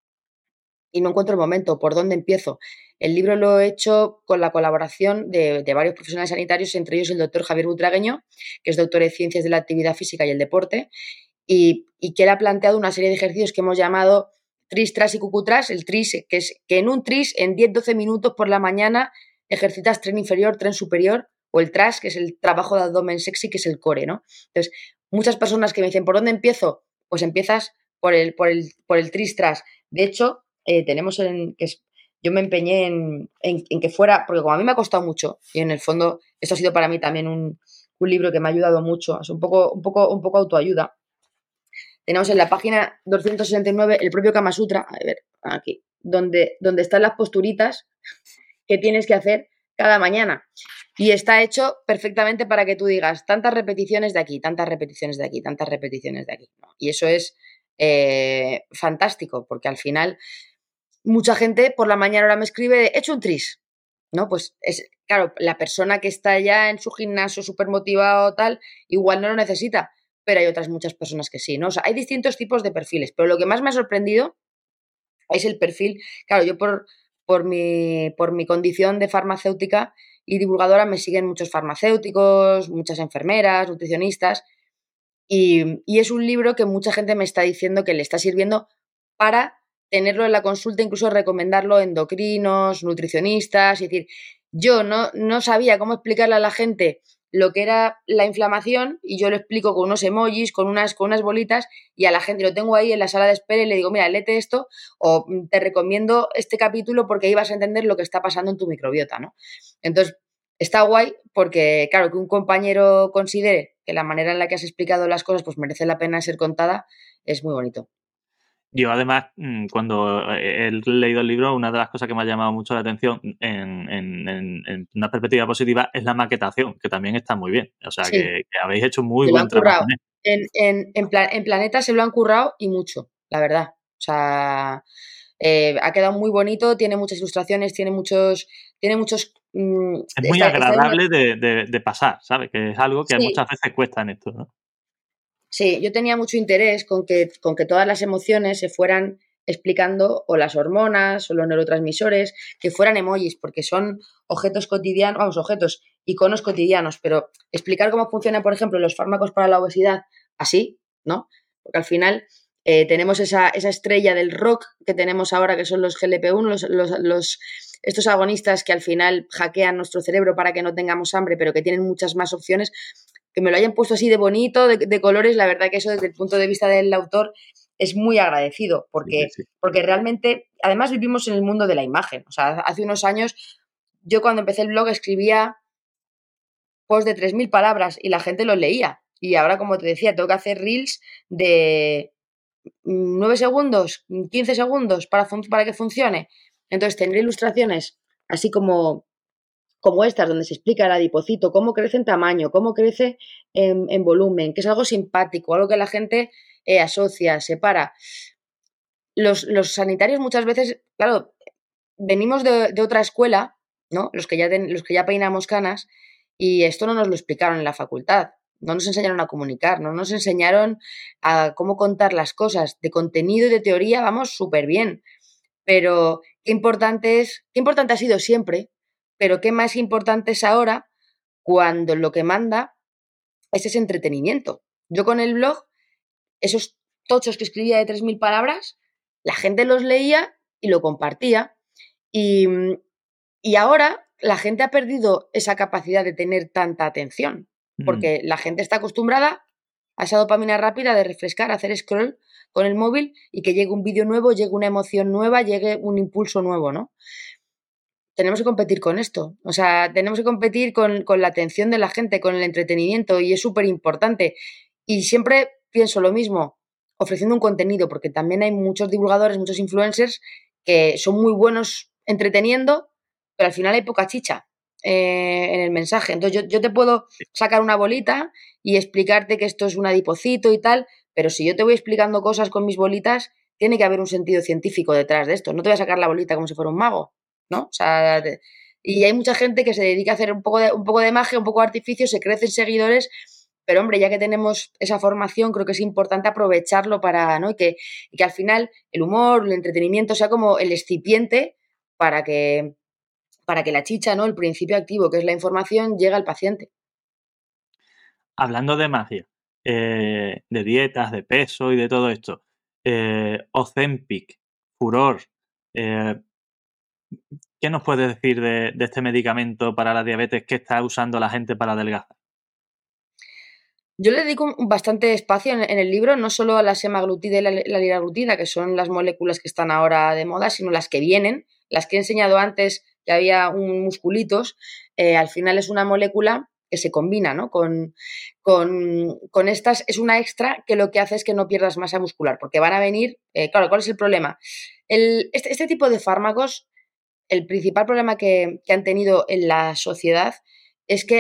y no encuentro el momento, ¿por dónde empiezo? El libro lo he hecho con la colaboración de, de varios profesionales sanitarios, entre ellos el doctor Javier Butragueño, que es doctor en Ciencias de la Actividad Física y el Deporte, y, y que él ha planteado una serie de ejercicios que hemos llamado tris, tras y cucutras. El tris, que es que en un tris, en diez a doce minutos por la mañana, ejercitas tren inferior, tren superior, o el tras, que es el trabajo de abdomen sexy, que es el core, ¿no? Entonces, muchas personas que me dicen, ¿por dónde empiezo? Pues empiezas por el, por el, por el tris tras. De hecho, Eh, tenemos en que es, yo me empeñé en, en, en que fuera, porque como a mí me ha costado mucho, y en el fondo esto ha sido para mí también un, un libro que me ha ayudado mucho, es un poco, un poco, un poco autoayuda. Tenemos en la página doscientos sesenta y nueve el propio Kama Sutra, a ver, aquí, donde, donde están las posturitas que tienes que hacer cada mañana. Y está hecho perfectamente para que tú digas tantas repeticiones de aquí, tantas repeticiones de aquí, tantas repeticiones de aquí, ¿no? Y eso es eh, fantástico, porque al final mucha gente por la mañana ahora me escribe, he hecho un tris, ¿no? Pues es, claro, la persona que está ya en su gimnasio súper motivado tal, igual no lo necesita, pero hay otras muchas personas que sí, ¿no? O sea, hay distintos tipos de perfiles, pero lo que más me ha sorprendido es el perfil, claro, yo por, por, mi, por mi condición de farmacéutica y divulgadora me siguen muchos farmacéuticos, muchas enfermeras, nutricionistas, y, y es un libro que mucha gente me está diciendo que le está sirviendo para tenerlo en la consulta, incluso recomendarlo a endocrinos, nutricionistas, es decir, yo no, no sabía cómo explicarle a la gente lo que era la inflamación y yo lo explico con unos emojis, con unas, con unas bolitas y a la gente lo tengo ahí en la sala de espera y le digo, mira, léete esto o te recomiendo este capítulo porque ahí vas a entender lo que está pasando en tu microbiota, ¿no? Entonces, está guay porque, claro, que un compañero considere que la manera en la que has explicado las cosas pues merece la pena ser contada, es muy bonito. Yo, además, cuando he leído el libro, una de las cosas que me ha llamado mucho la atención en, en, en, en una perspectiva positiva es la maquetación, que también está muy bien. O sea, sí. que, que habéis hecho muy buen trabajo. En, en, en, plan, en Planeta se lo han currado y mucho, la verdad. O sea, eh, ha quedado muy bonito, tiene muchas ilustraciones, tiene muchos... Tiene muchos mmm, es muy está, agradable está de, de, de pasar, ¿sabes? Que es algo que sí. muchas veces cuesta en esto, ¿no? Sí, yo tenía mucho interés con que, con que todas las emociones se fueran explicando, o las hormonas, o los neurotransmisores, que fueran emojis, porque son objetos cotidianos, vamos, objetos, iconos cotidianos, pero explicar cómo funcionan, por ejemplo, los fármacos para la obesidad, así, ¿no? Porque al final eh, tenemos esa, esa estrella del rock que tenemos ahora, que son los G L P uno, los, los, los, estos agonistas que al final hackean nuestro cerebro para que no tengamos hambre, pero que tienen muchas más opciones. Que me lo hayan puesto así de bonito, de, de colores, la verdad que eso desde el punto de vista del autor es muy agradecido, porque, sí, sí. porque realmente, además vivimos en el mundo de la imagen. O sea, hace unos años, yo cuando empecé el blog escribía posts de tres mil palabras y la gente los leía. Y ahora, como te decía, tengo que hacer reels de nueve segundos, quince segundos para, para que funcione. Entonces, tendré ilustraciones así como... como estas, donde se explica el adipocito, cómo crece en tamaño, cómo crece en, en volumen, que es algo simpático, algo que la gente eh, asocia, separa. Los, los sanitarios muchas veces, claro, venimos de, de otra escuela, ¿no? Los que, ya ten, los que ya peinamos canas, y esto no nos lo explicaron en la facultad, no nos enseñaron a comunicar, no nos enseñaron a cómo contar las cosas, de contenido y de teoría vamos súper bien, pero qué importante es, qué importante ha sido siempre. Pero qué más importante es ahora cuando lo que manda es ese entretenimiento. Yo con el blog, esos tochos que escribía de tres mil palabras, la gente los leía y lo compartía. Y, y ahora la gente ha perdido esa capacidad de tener tanta atención, porque mm. la gente está acostumbrada a esa dopamina rápida de refrescar, hacer scroll con el móvil y que llegue un vídeo nuevo, llegue una emoción nueva, llegue un impulso nuevo, ¿no? Tenemos que competir con esto, o sea, tenemos que competir con, con la atención de la gente, con el entretenimiento, y es súper importante. Y siempre pienso lo mismo, ofreciendo un contenido, porque también hay muchos divulgadores, muchos influencers que son muy buenos entreteniendo, pero al final hay poca chicha eh, en el mensaje. Entonces yo, yo te puedo sacar una bolita y explicarte que esto es un adipocito y tal, pero si yo te voy explicando cosas con mis bolitas, tiene que haber un sentido científico detrás de esto. No te voy a sacar la bolita como si fuera un mago, ¿no? O sea, te... y hay mucha gente que se dedica a hacer un poco de, un poco de magia, un poco de artificio, se crecen seguidores, pero hombre, ya que tenemos esa formación, creo que es importante aprovecharlo para, ¿no? Y que, y que al final el humor, el entretenimiento sea como el excipiente para que, para que la chicha, ¿no? El principio activo, que es la información, llegue al paciente. Hablando de magia, eh, de dietas, de peso y de todo esto, eh, Ozempic, Furor, eh, ¿qué nos puedes decir de, de este medicamento para la diabetes que está usando la gente para adelgazar? Yo le dedico bastante espacio en, en el libro, no solo a la semaglutida y la, la liraglutida, que son las moléculas que están ahora de moda, sino las que vienen, las que he enseñado antes, que había un musculitos, eh, al final es una molécula que se combina, ¿no? Con, con, con estas, es una extra que lo que hace es que no pierdas masa muscular, porque van a venir, eh, claro, ¿cuál es el problema? El, este, este tipo de fármacos, el principal problema que, que han tenido en la sociedad es que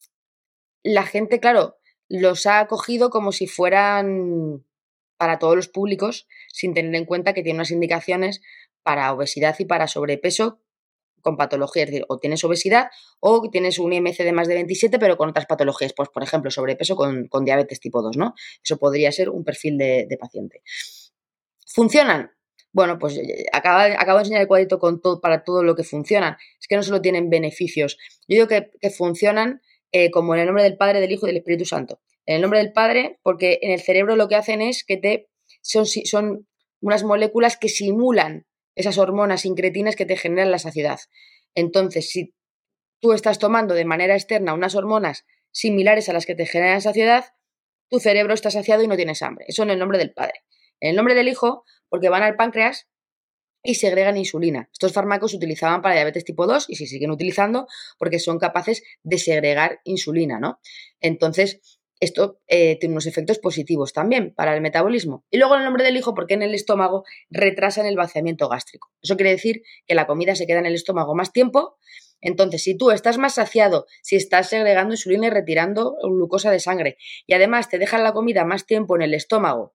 la gente, claro, los ha acogido como si fueran para todos los públicos, sin tener en cuenta que tiene unas indicaciones para obesidad y para sobrepeso con patologías. Es decir, o tienes obesidad o tienes un I M C de más de veintisiete, pero con otras patologías, pues por ejemplo, sobrepeso con, con diabetes tipo dos, ¿no? Eso podría ser un perfil de, de paciente. ¿Funcionan? Bueno, pues acabo, acabo de enseñar el cuadrito con todo, para todo lo que funcionan. Es que no solo tienen beneficios. Yo digo que, que funcionan Eh, como en el nombre del Padre, del Hijo y del Espíritu Santo. En el nombre del Padre, porque en el cerebro lo que hacen es que te son, son unas moléculas que simulan esas hormonas incretinas que te generan la saciedad. Entonces, si tú estás tomando de manera externa unas hormonas similares a las que te generan saciedad, tu cerebro está saciado y no tienes hambre. Eso en el nombre del Padre. En el nombre del Hijo, porque van al páncreas y segregan insulina. Estos fármacos se utilizaban para diabetes tipo dos y se siguen utilizando porque son capaces de segregar insulina, ¿no? Entonces, esto eh, tiene unos efectos positivos también para el metabolismo. Y luego en el nombre del Hijo, porque en el estómago retrasan el vaciamiento gástrico. Eso quiere decir que la comida se queda en el estómago más tiempo. Entonces, si tú estás más saciado, si estás segregando insulina y retirando glucosa de sangre, y además te dejan la comida más tiempo en el estómago,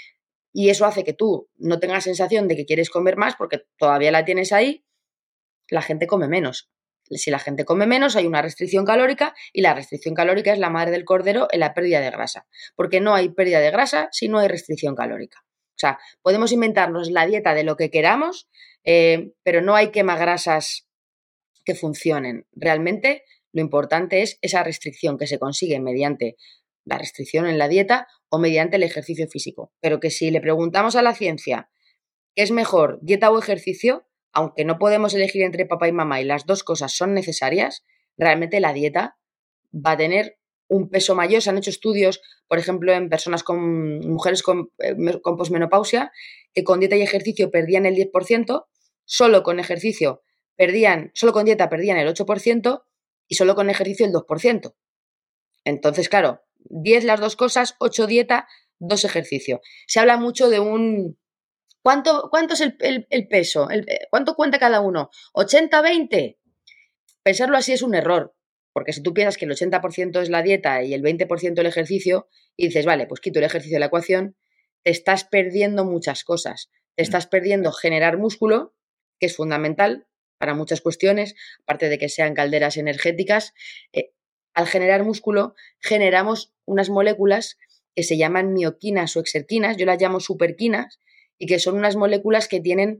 y eso hace que tú no tengas sensación de que quieres comer más porque todavía la tienes ahí, la gente come menos. Si la gente come menos, hay una restricción calórica y la restricción calórica es la madre del cordero en la pérdida de grasa, porque no hay pérdida de grasa si no hay restricción calórica. O sea, podemos inventarnos la dieta de lo que queramos, eh, pero no hay quemagrasas que funcionen. Realmente lo importante es esa restricción que se consigue mediante la restricción en la dieta o mediante el ejercicio físico. Pero que si le preguntamos a la ciencia qué es mejor, dieta o ejercicio, aunque no podemos elegir entre papá y mamá y las dos cosas son necesarias, realmente la dieta va a tener un peso mayor. Se han hecho estudios, por ejemplo, en personas con mujeres con, eh, con posmenopausia, que con dieta y ejercicio perdían el diez por ciento, solo con ejercicio perdían, solo con dieta perdían el ocho por ciento y solo con ejercicio el dos por ciento. Entonces, claro, diez las dos cosas, ocho dieta, dos ejercicio. Se habla mucho de un... ¿Cuánto, cuánto es el, el, el peso? El, ¿Cuánto cuenta cada uno? ¿ochenta veinte? Pensarlo así es un error, porque si tú piensas que el ochenta por ciento es la dieta y el veinte por ciento el ejercicio, y dices, vale, pues quito el ejercicio de la ecuación, te estás perdiendo muchas cosas. Te estás perdiendo generar músculo, que es fundamental para muchas cuestiones, aparte de que sean calderas energéticas. Eh, al generar músculo, generamos unas moléculas que se llaman mioquinas o exerquinas, yo las llamo superquinas, y que son unas moléculas que tienen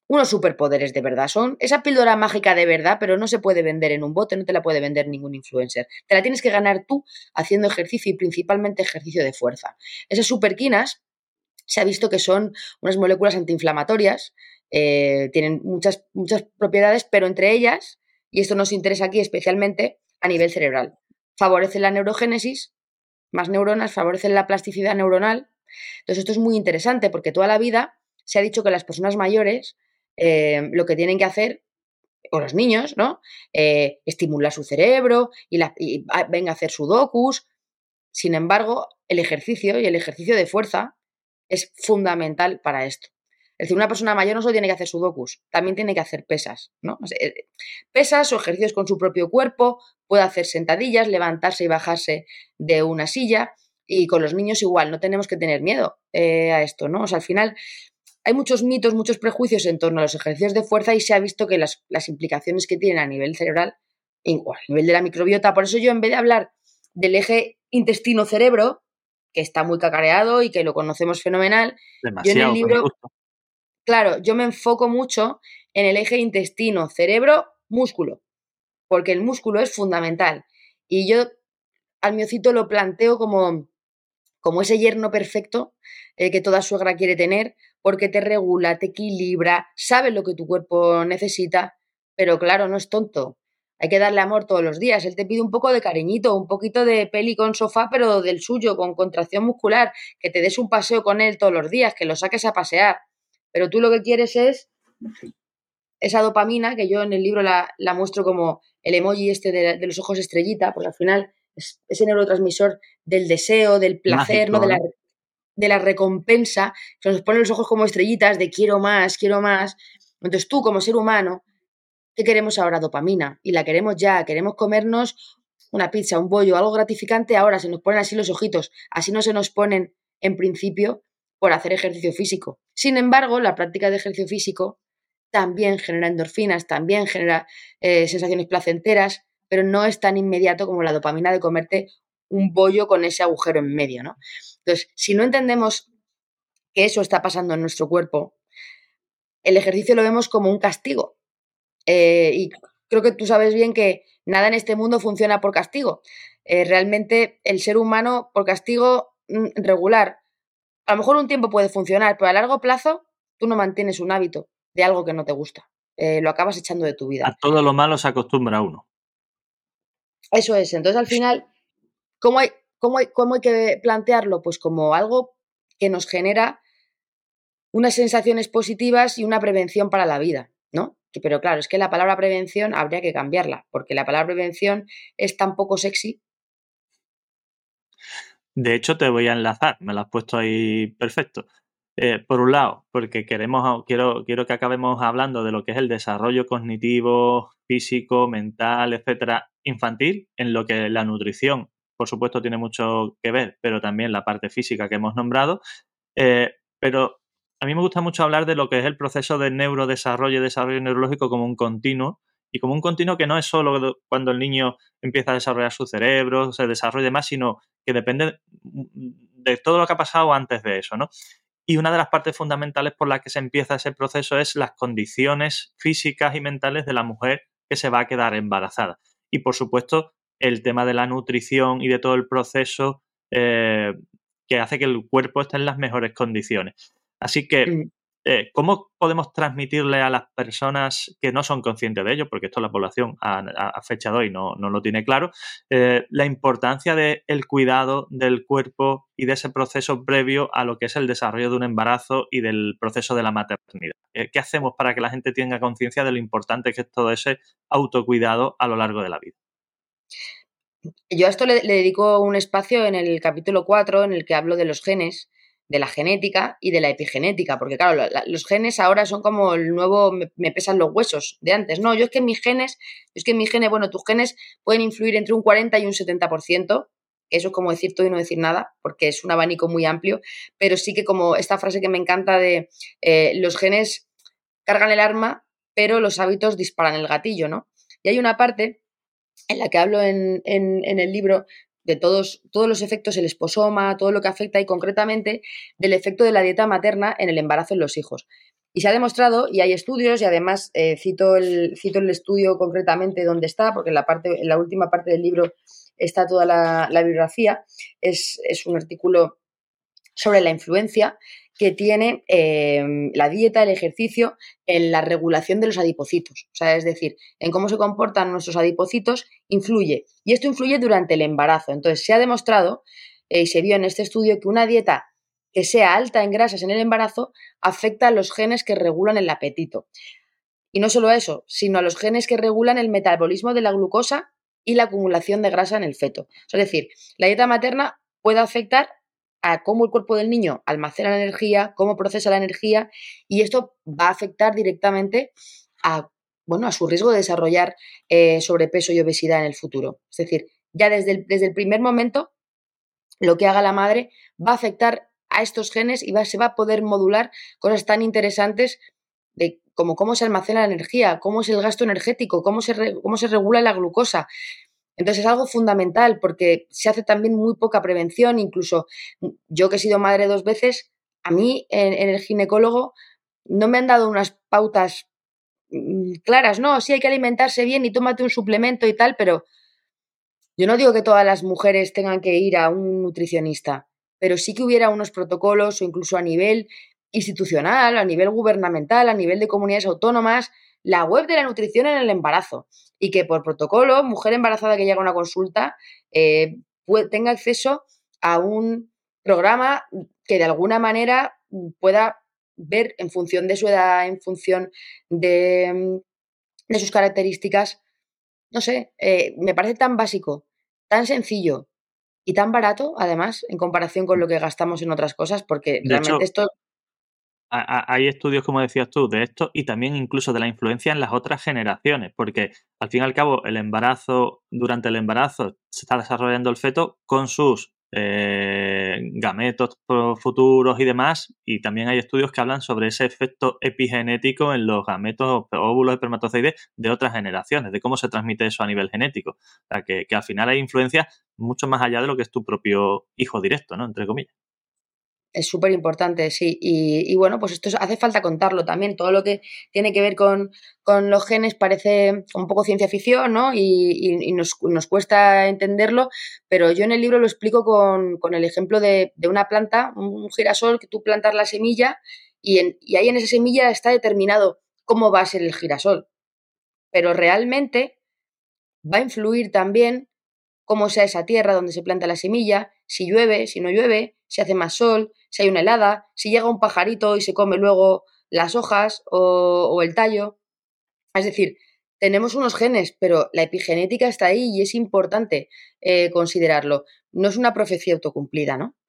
unos superpoderes de verdad. Son esa píldora mágica de verdad, pero no se puede vender en un bote, no te la puede vender ningún influencer. Te la tienes que ganar tú haciendo ejercicio y principalmente ejercicio de fuerza. Esas superquinas se ha visto que son unas moléculas antiinflamatorias, eh, tienen muchas, muchas propiedades, pero entre ellas, y esto nos interesa aquí especialmente a nivel cerebral, favorecen la neurogénesis, más neuronas, favorecen la plasticidad neuronal. Entonces esto es muy interesante porque toda la vida se ha dicho que las personas mayores eh, lo que tienen que hacer, o los niños, ¿no? Eh, estimular su cerebro y, la, y venga a hacer sudokus. Sin embargo, el ejercicio y el ejercicio de fuerza es fundamental para esto. Es decir, una persona mayor no solo tiene que hacer sudokus, también tiene que hacer pesas, ¿no? Pesas o ejercicios con su propio cuerpo, puede hacer sentadillas, levantarse y bajarse de una silla, y con los niños igual, no tenemos que tener miedo eh, a esto, ¿no? O sea, al final hay muchos mitos, muchos prejuicios en torno a los ejercicios de fuerza y se ha visto que las, las implicaciones que tienen a nivel cerebral, igual, a nivel de la microbiota, por eso yo en vez de hablar del eje intestino-cerebro, que está muy cacareado y que lo conocemos fenomenal, demasiado, yo en el libro, claro, yo me enfoco mucho en el eje intestino-cerebro-músculo, porque el músculo es fundamental. Y yo al miocito lo planteo como, como ese yerno perfecto eh, que toda suegra quiere tener, porque te regula, te equilibra, sabe lo que tu cuerpo necesita, pero claro, no es tonto. Hay que darle amor todos los días. Él te pide un poco de cariñito, un poquito de peli con sofá, pero del suyo, con contracción muscular, que te des un paseo con él todos los días, que lo saques a pasear. Pero tú lo que quieres es esa dopamina, que yo en el libro la, la muestro como el emoji este de, de los ojos estrellita, porque al final es ese neurotransmisor del deseo, del placer, mágico, ¿no? De la, de la recompensa, se nos ponen los ojos como estrellitas de quiero más, quiero más. Entonces tú, como ser humano, ¿qué queremos ahora? Dopamina. Y la queremos ya. Queremos comernos una pizza, un bollo, algo gratificante. Ahora se nos ponen así los ojitos. Así no se nos ponen, en principio, por hacer ejercicio físico. Sin embargo, la práctica de ejercicio físico también genera endorfinas, también genera eh, sensaciones placenteras, pero no es tan inmediato como la dopamina de comerte un bollo con ese agujero en medio, ¿no? Entonces, si no entendemos que eso está pasando en nuestro cuerpo, el ejercicio lo vemos como un castigo. Eh, y creo que tú sabes bien que nada en este mundo funciona por castigo. Eh, realmente el ser humano por castigo mm, regular, a lo mejor un tiempo puede funcionar, pero a largo plazo tú no mantienes un hábito de algo que no te gusta. Eh, lo acabas echando de tu vida. A todo lo malo se acostumbra uno. Eso es. Entonces al final, ¿cómo hay, cómo hay, cómo hay que plantearlo? Pues como algo que nos genera unas sensaciones positivas y una prevención para la vida, ¿no? Pero claro, es que la palabra prevención habría que cambiarla, porque la palabra prevención es tan poco sexy. De hecho, te voy a enlazar, me lo has puesto ahí perfecto. Eh, por un lado, porque queremos, quiero, quiero que acabemos hablando de lo que es el desarrollo cognitivo, físico, mental, etcétera, infantil, en lo que la nutrición, por supuesto, tiene mucho que ver, pero también la parte física que hemos nombrado. Eh, pero a mí me gusta mucho hablar de lo que es el proceso de neurodesarrollo y desarrollo neurológico como un continuo, y como un continuo que no es solo cuando el niño empieza a desarrollar su cerebro, se desarrolla más, sino que depende de todo lo que ha pasado antes de eso, ¿no? Y una de las partes fundamentales por las que se empieza ese proceso es las condiciones físicas y mentales de la mujer que se va a quedar embarazada. Y, por supuesto, el tema de la nutrición y de todo el proceso eh, que hace que el cuerpo esté en las mejores condiciones. Así que, eh, ¿cómo podemos transmitirle a las personas que no son conscientes de ello? Porque esto la población a, a, a fecha de hoy no, no lo tiene claro, eh, la importancia del cuidado del cuerpo y de ese proceso previo a lo que es el desarrollo de un embarazo y del proceso de la maternidad. Eh, ¿Qué hacemos para que la gente tenga conciencia de lo importante que es todo ese autocuidado a lo largo de la vida? Yo a esto le, le dedico un espacio en el capítulo cuatro en el que hablo de los genes, de la genética y de la epigenética, porque claro, la, los genes ahora son como el nuevo me, me pesan los huesos de antes. No, yo es que mis genes, yo es que mis genes, bueno, tus genes pueden influir entre un cuarenta y un setenta por ciento, eso es como decir todo y no decir nada, porque es un abanico muy amplio, pero sí que como esta frase que me encanta de eh, los genes cargan el arma, pero los hábitos disparan el gatillo, ¿no? Y hay una parte en la que hablo en, en, en el libro de todos, todos los efectos, el esposoma, todo lo que afecta y concretamente del efecto de la dieta materna en el embarazo en los hijos. Y se ha demostrado, y hay estudios, y además eh, cito, el, cito el estudio concretamente donde está, porque en la, parte, en la última parte del libro está toda la, la bibliografía, es, es un artículo sobre la influencia que tiene eh, la dieta, el ejercicio, en la regulación de los adipocitos. O sea, es decir, en cómo se comportan nuestros adipocitos influye. Y esto influye durante el embarazo. Entonces, se ha demostrado, eh, y se vio en este estudio, que una dieta que sea alta en grasas en el embarazo afecta a los genes que regulan el apetito. Y no solo eso, sino a los genes que regulan el metabolismo de la glucosa y la acumulación de grasa en el feto. Es decir, la dieta materna puede afectar a cómo el cuerpo del niño almacena la energía, cómo procesa la energía, y esto va a afectar directamente a, bueno, a su riesgo de desarrollar eh, sobrepeso y obesidad en el futuro. Es decir, ya desde el, desde el primer momento, lo que haga la madre va a afectar a estos genes y va, se va a poder modular cosas tan interesantes de como cómo se almacena la energía, cómo es el gasto energético, cómo se, re, cómo se regula la glucosa. Entonces es algo fundamental porque se hace también muy poca prevención. Incluso yo que he sido madre dos veces, a mí en, en el ginecólogo no me han dado unas pautas claras, no, sí hay que alimentarse bien y tómate un suplemento y tal, pero yo no digo que todas las mujeres tengan que ir a un nutricionista, pero sí que hubiera unos protocolos o incluso a nivel institucional, a nivel gubernamental, a nivel de comunidades autónomas, la web de la nutrición en el embarazo y que por protocolo, mujer embarazada que llega a una consulta eh, puede, tenga acceso a un programa que de alguna manera pueda ver en función de su edad, en función de, de sus características, no sé, eh, me parece tan básico, tan sencillo y tan barato, además, en comparación con lo que gastamos en otras cosas, porque De realmente hecho, esto... hay estudios, como decías tú, de esto y también incluso de la influencia en las otras generaciones, porque al fin y al cabo el embarazo, durante el embarazo se está desarrollando el feto con sus eh, gametos futuros y demás, y también hay estudios que hablan sobre ese efecto epigenético en los gametos, óvulos, espermatozoides de otras generaciones, de cómo se transmite eso a nivel genético. O sea, que, que al final hay influencia mucho más allá de lo que es tu propio hijo directo, ¿no? Entre comillas. Es súper importante, sí. Y, y bueno, pues esto hace falta contarlo también. Todo lo que tiene que ver con, con los genes parece un poco ciencia ficción, ¿no? Y, y, y nos, nos cuesta entenderlo, pero yo en el libro lo explico con, con el ejemplo de, de una planta, un girasol, que tú plantas la semilla y, en, y ahí en esa semilla está determinado cómo va a ser el girasol. Pero realmente va a influir también cómo sea esa tierra donde se planta la semilla, si llueve, si no llueve, si hace más sol, si hay una helada, si llega un pajarito y se come luego las hojas o, o el tallo. Es decir, tenemos unos genes, pero la epigenética está ahí y es importante eh, considerarlo. No es una profecía autocumplida, ¿no?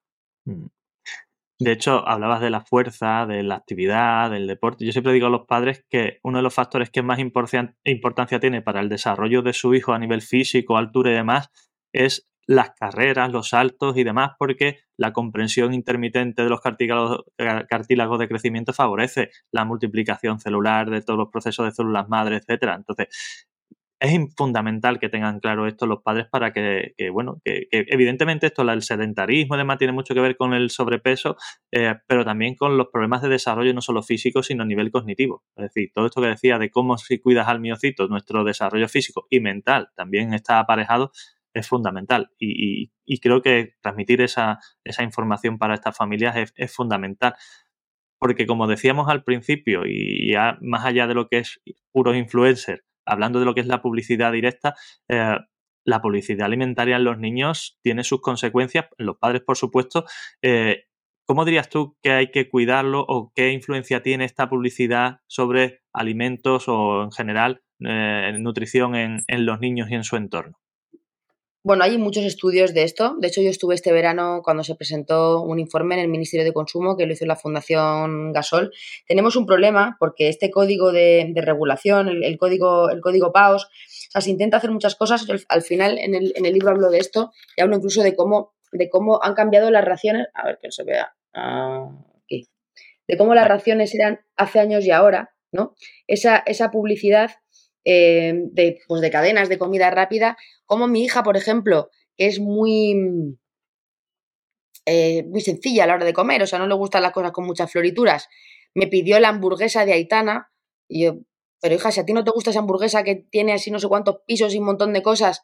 De hecho, hablabas de la fuerza, de la actividad, del deporte. Yo siempre digo a los padres que uno de los factores que más importancia tiene para el desarrollo de su hijo a nivel físico, altura y demás, es las carreras, los saltos y demás, porque la comprensión intermitente de los cartílagos, cartílagos de crecimiento favorece la multiplicación celular de todos los procesos de células madre, etcétera. Entonces, es fundamental que tengan claro esto los padres para que, que bueno, que, que evidentemente esto, el sedentarismo y demás tiene mucho que ver con el sobrepeso, eh, pero también con los problemas de desarrollo no solo físico, sino a nivel cognitivo. Es decir, todo esto que decía de cómo si cuidas al miocito, nuestro desarrollo físico y mental también está aparejado, es fundamental. Y, y, y creo que transmitir esa, esa información para estas familias es, es fundamental. Porque como decíamos al principio, y ya más allá de lo que es puros influencers, hablando de lo que es la publicidad directa, eh, la publicidad alimentaria en los niños tiene sus consecuencias, los padres por supuesto. Eh, ¿Cómo dirías tú que hay que cuidarlo o qué influencia tiene esta publicidad sobre alimentos o en general eh, nutrición en, en los niños y en su entorno? Bueno, hay muchos estudios de esto. De hecho, yo estuve este verano cuando se presentó un informe en el Ministerio de Consumo que lo hizo la Fundación Gasol. Tenemos un problema porque este código de, de regulación, el, el, código, el código P A O S, o sea, se intenta hacer muchas cosas. Al final, en el, en el libro hablo de esto y hablo incluso de cómo, de cómo han cambiado las raciones. A ver que se vea aquí. De cómo las raciones eran hace años y ahora, ¿no? Esa, esa publicidad eh, de, pues de cadenas de comida rápida. Como mi hija, por ejemplo, que es muy, eh, muy sencilla a la hora de comer, o sea, no le gustan las cosas con muchas florituras, me pidió la hamburguesa de Aitana, y yo, pero hija, si a ti no te gusta esa hamburguesa que tiene así no sé cuántos pisos y un montón de cosas,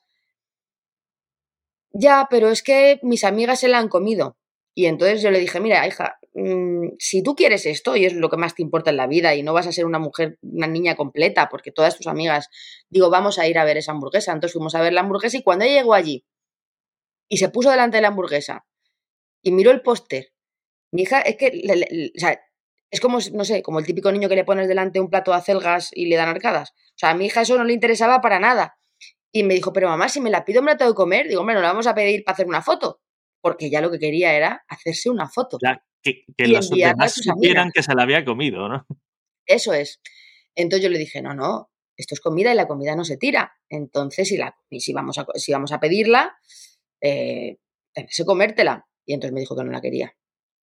ya, pero es que mis amigas se la han comido. Y entonces yo le dije, mira, hija, mmm, si tú quieres esto y es lo que más te importa en la vida y no vas a ser una mujer, una niña completa, porque todas tus amigas, digo, vamos a ir a ver esa hamburguesa. Entonces fuimos a ver la hamburguesa y cuando ella llegó allí y se puso delante de la hamburguesa y miró el póster, mi hija, es que, le, le, o sea, es como, no sé, como el típico niño que le pones delante un plato de acelgas y le dan arcadas. O sea, a mi hija eso no le interesaba para nada. Y me dijo, pero mamá, si me la pido me la tengo que comer. Digo, hombre, no la vamos a pedir para hacer una foto. Porque ya lo que quería era hacerse una foto. Ya, que que y los enviarla a demás sus supieran amigas. que se la había comido, ¿no? Eso es. Entonces yo le dije, no, no, esto es comida y la comida no se tira. Entonces, si, la, si, vamos, a, si vamos a pedirla, eh, tenés que comértela. Y entonces me dijo que no la quería.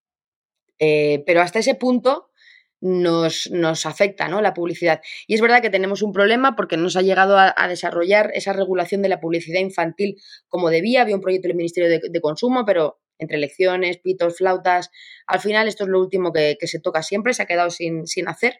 Eh, pero hasta ese punto nos, nos afecta, ¿no?, la publicidad. Y es verdad que tenemos un problema porque no se ha llegado a, a desarrollar esa regulación de la publicidad infantil como debía. Había un proyecto del Ministerio de, de Consumo, pero entre elecciones, pitos, flautas, al final esto es lo último que, que se toca siempre, se ha quedado sin, sin hacer.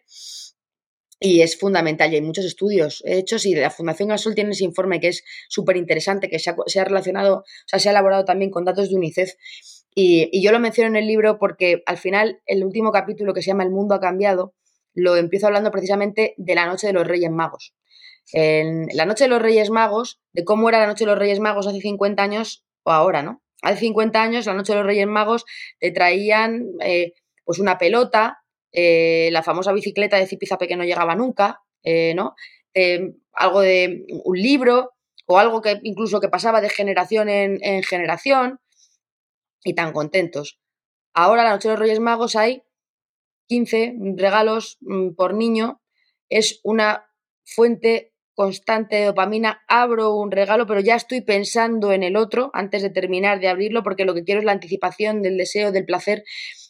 Y es fundamental, y hay muchos estudios hechos, y la Fundación Gasol tiene ese informe que es súper interesante, que se ha, se ha relacionado, o sea, se ha elaborado también con datos de UNICEF. Y, y yo lo menciono en el libro porque al final el último capítulo, que se llama El mundo ha cambiado, lo empiezo hablando precisamente de la noche de los Reyes Magos. En la noche de los Reyes Magos, de cómo era la noche de los Reyes Magos hace cincuenta años o ahora, ¿no? Hace cincuenta años, la noche de los Reyes Magos, te traían eh, pues una pelota, eh, la famosa bicicleta de zipizape que no llegaba nunca, eh, ¿no? Eh, algo de un libro o algo que incluso que pasaba de generación en, en generación. Y tan contentos. Ahora, la noche de los Reyes Magos, hay quince regalos por niño. Es una fuente constante de dopamina. Abro un regalo, pero ya estoy pensando en el otro antes de terminar de abrirlo, porque lo que quiero es la anticipación del deseo, del placer.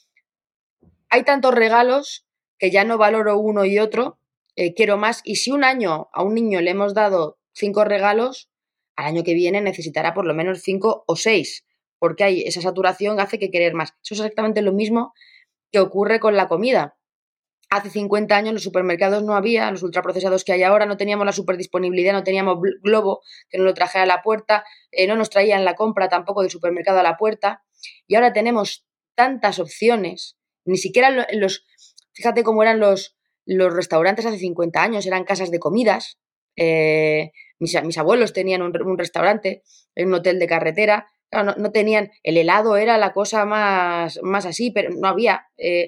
Hay tantos regalos que ya no valoro uno y otro, eh, quiero más. Y si un año a un niño le hemos dado cinco regalos, al año que viene necesitará por lo menos cinco o seis. Porque hay esa saturación que hace que querer más. Eso es exactamente lo mismo que ocurre con la comida. Hace cincuenta años los supermercados no había, los ultraprocesados que hay ahora, no teníamos la superdisponibilidad, no teníamos Globo que nos lo trajera a la puerta, eh, no nos traían la compra tampoco del supermercado a la puerta, y ahora tenemos tantas opciones, ni siquiera los, fíjate cómo eran los, los restaurantes hace cincuenta años, eran casas de comidas, eh, mis, mis abuelos tenían un, un restaurante en un hotel de carretera. Claro, no, no tenían, el helado era la cosa más, más así, pero no había. Eh,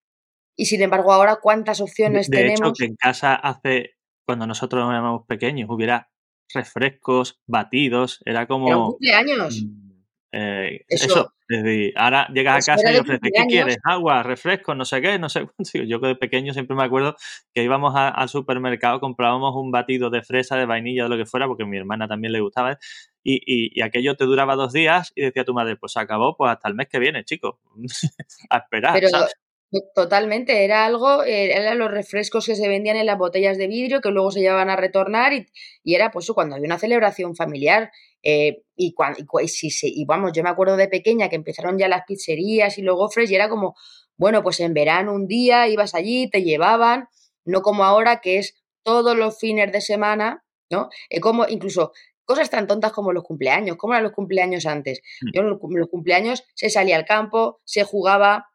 y sin embargo, ahora, ¿cuántas opciones de, de tenemos? hecho, que en casa hace, cuando nosotros éramos pequeños, hubiera refrescos, batidos, era como... Era un cumpleaños. Eh, eso, eso, es decir, ahora llegas a casa y ofreces, ¿qué quieres? Agua, refrescos, no sé qué, no sé. Yo que de pequeño siempre me acuerdo que íbamos a, al supermercado, comprábamos un batido de fresa, de vainilla, de lo que fuera, porque a mi hermana también le gustaba, y, y, y aquello te duraba dos días y decía tu madre, pues se acabó, pues hasta el mes que viene, chicos, a esperar, Pero, ¿sabes? Totalmente, era algo, eh, eran los refrescos que se vendían en las botellas de vidrio que luego se llevaban a retornar y, y era pues cuando había una celebración familiar eh, y, cuando, y, si se, y vamos, yo me acuerdo de pequeña que empezaron ya las pizzerías y los gofres y era como, bueno, pues en verano un día ibas allí, te llevaban, no como ahora que es todos los fines de semana, ¿no? Eh, como incluso cosas tan tontas como los cumpleaños, ¿cómo eran los cumpleaños antes? Yo en los cumpleaños se salía al campo, se jugaba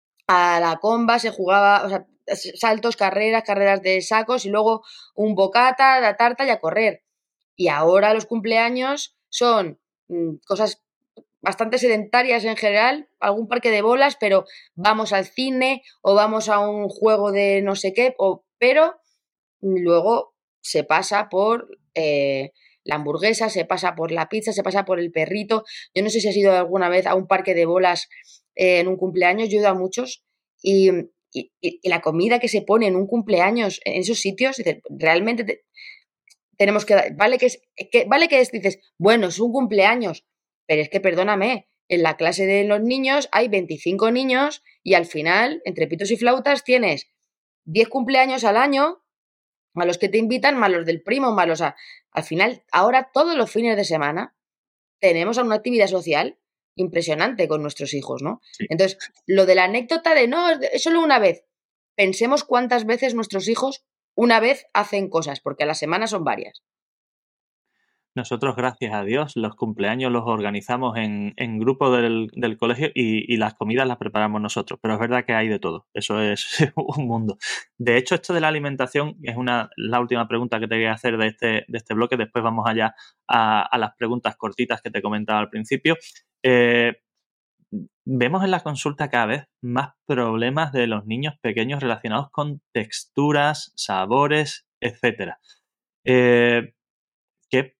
a la comba, se jugaba, o sea, saltos, carreras, carreras de sacos y luego un bocata, la tarta y a correr. Y ahora los cumpleaños son mmm, cosas bastante sedentarias en general, algún parque de bolas, pero vamos al cine o vamos a un juego de no sé qué, o, pero luego se pasa por eh, la hamburguesa, se pasa por la pizza, se pasa por el perrito. Yo no sé si has ido alguna vez a un parque de bolas eh, en un cumpleaños, yo he ido a muchos y, y, y la comida que se pone en un cumpleaños en esos sitios, realmente te, tenemos que, vale que, es, que, vale que es, dices, bueno, es un cumpleaños, pero es que perdóname, en la clase de los niños hay veinticinco niños y al final, entre pitos y flautas, tienes diez cumpleaños al año a los que te invitan, más los del primo, más los... A, al final, ahora todos los fines de semana tenemos una actividad social impresionante con nuestros hijos, ¿no? Sí. Entonces, lo de la anécdota de no, es solo una vez, pensemos cuántas veces nuestros hijos una vez hacen cosas, porque a la semana son varias. Nosotros, gracias a Dios, los cumpleaños los organizamos en, en grupo del, del colegio y, y las comidas las preparamos nosotros, pero es verdad que hay de todo, eso es un mundo. De hecho, esto de la alimentación es una la última pregunta que te voy a hacer de este, de este bloque, después vamos allá a, a las preguntas cortitas que te comentaba al principio. Eh, vemos en la consulta cada vez más problemas de los niños pequeños relacionados con texturas, sabores, etcétera. Eh, ¿qué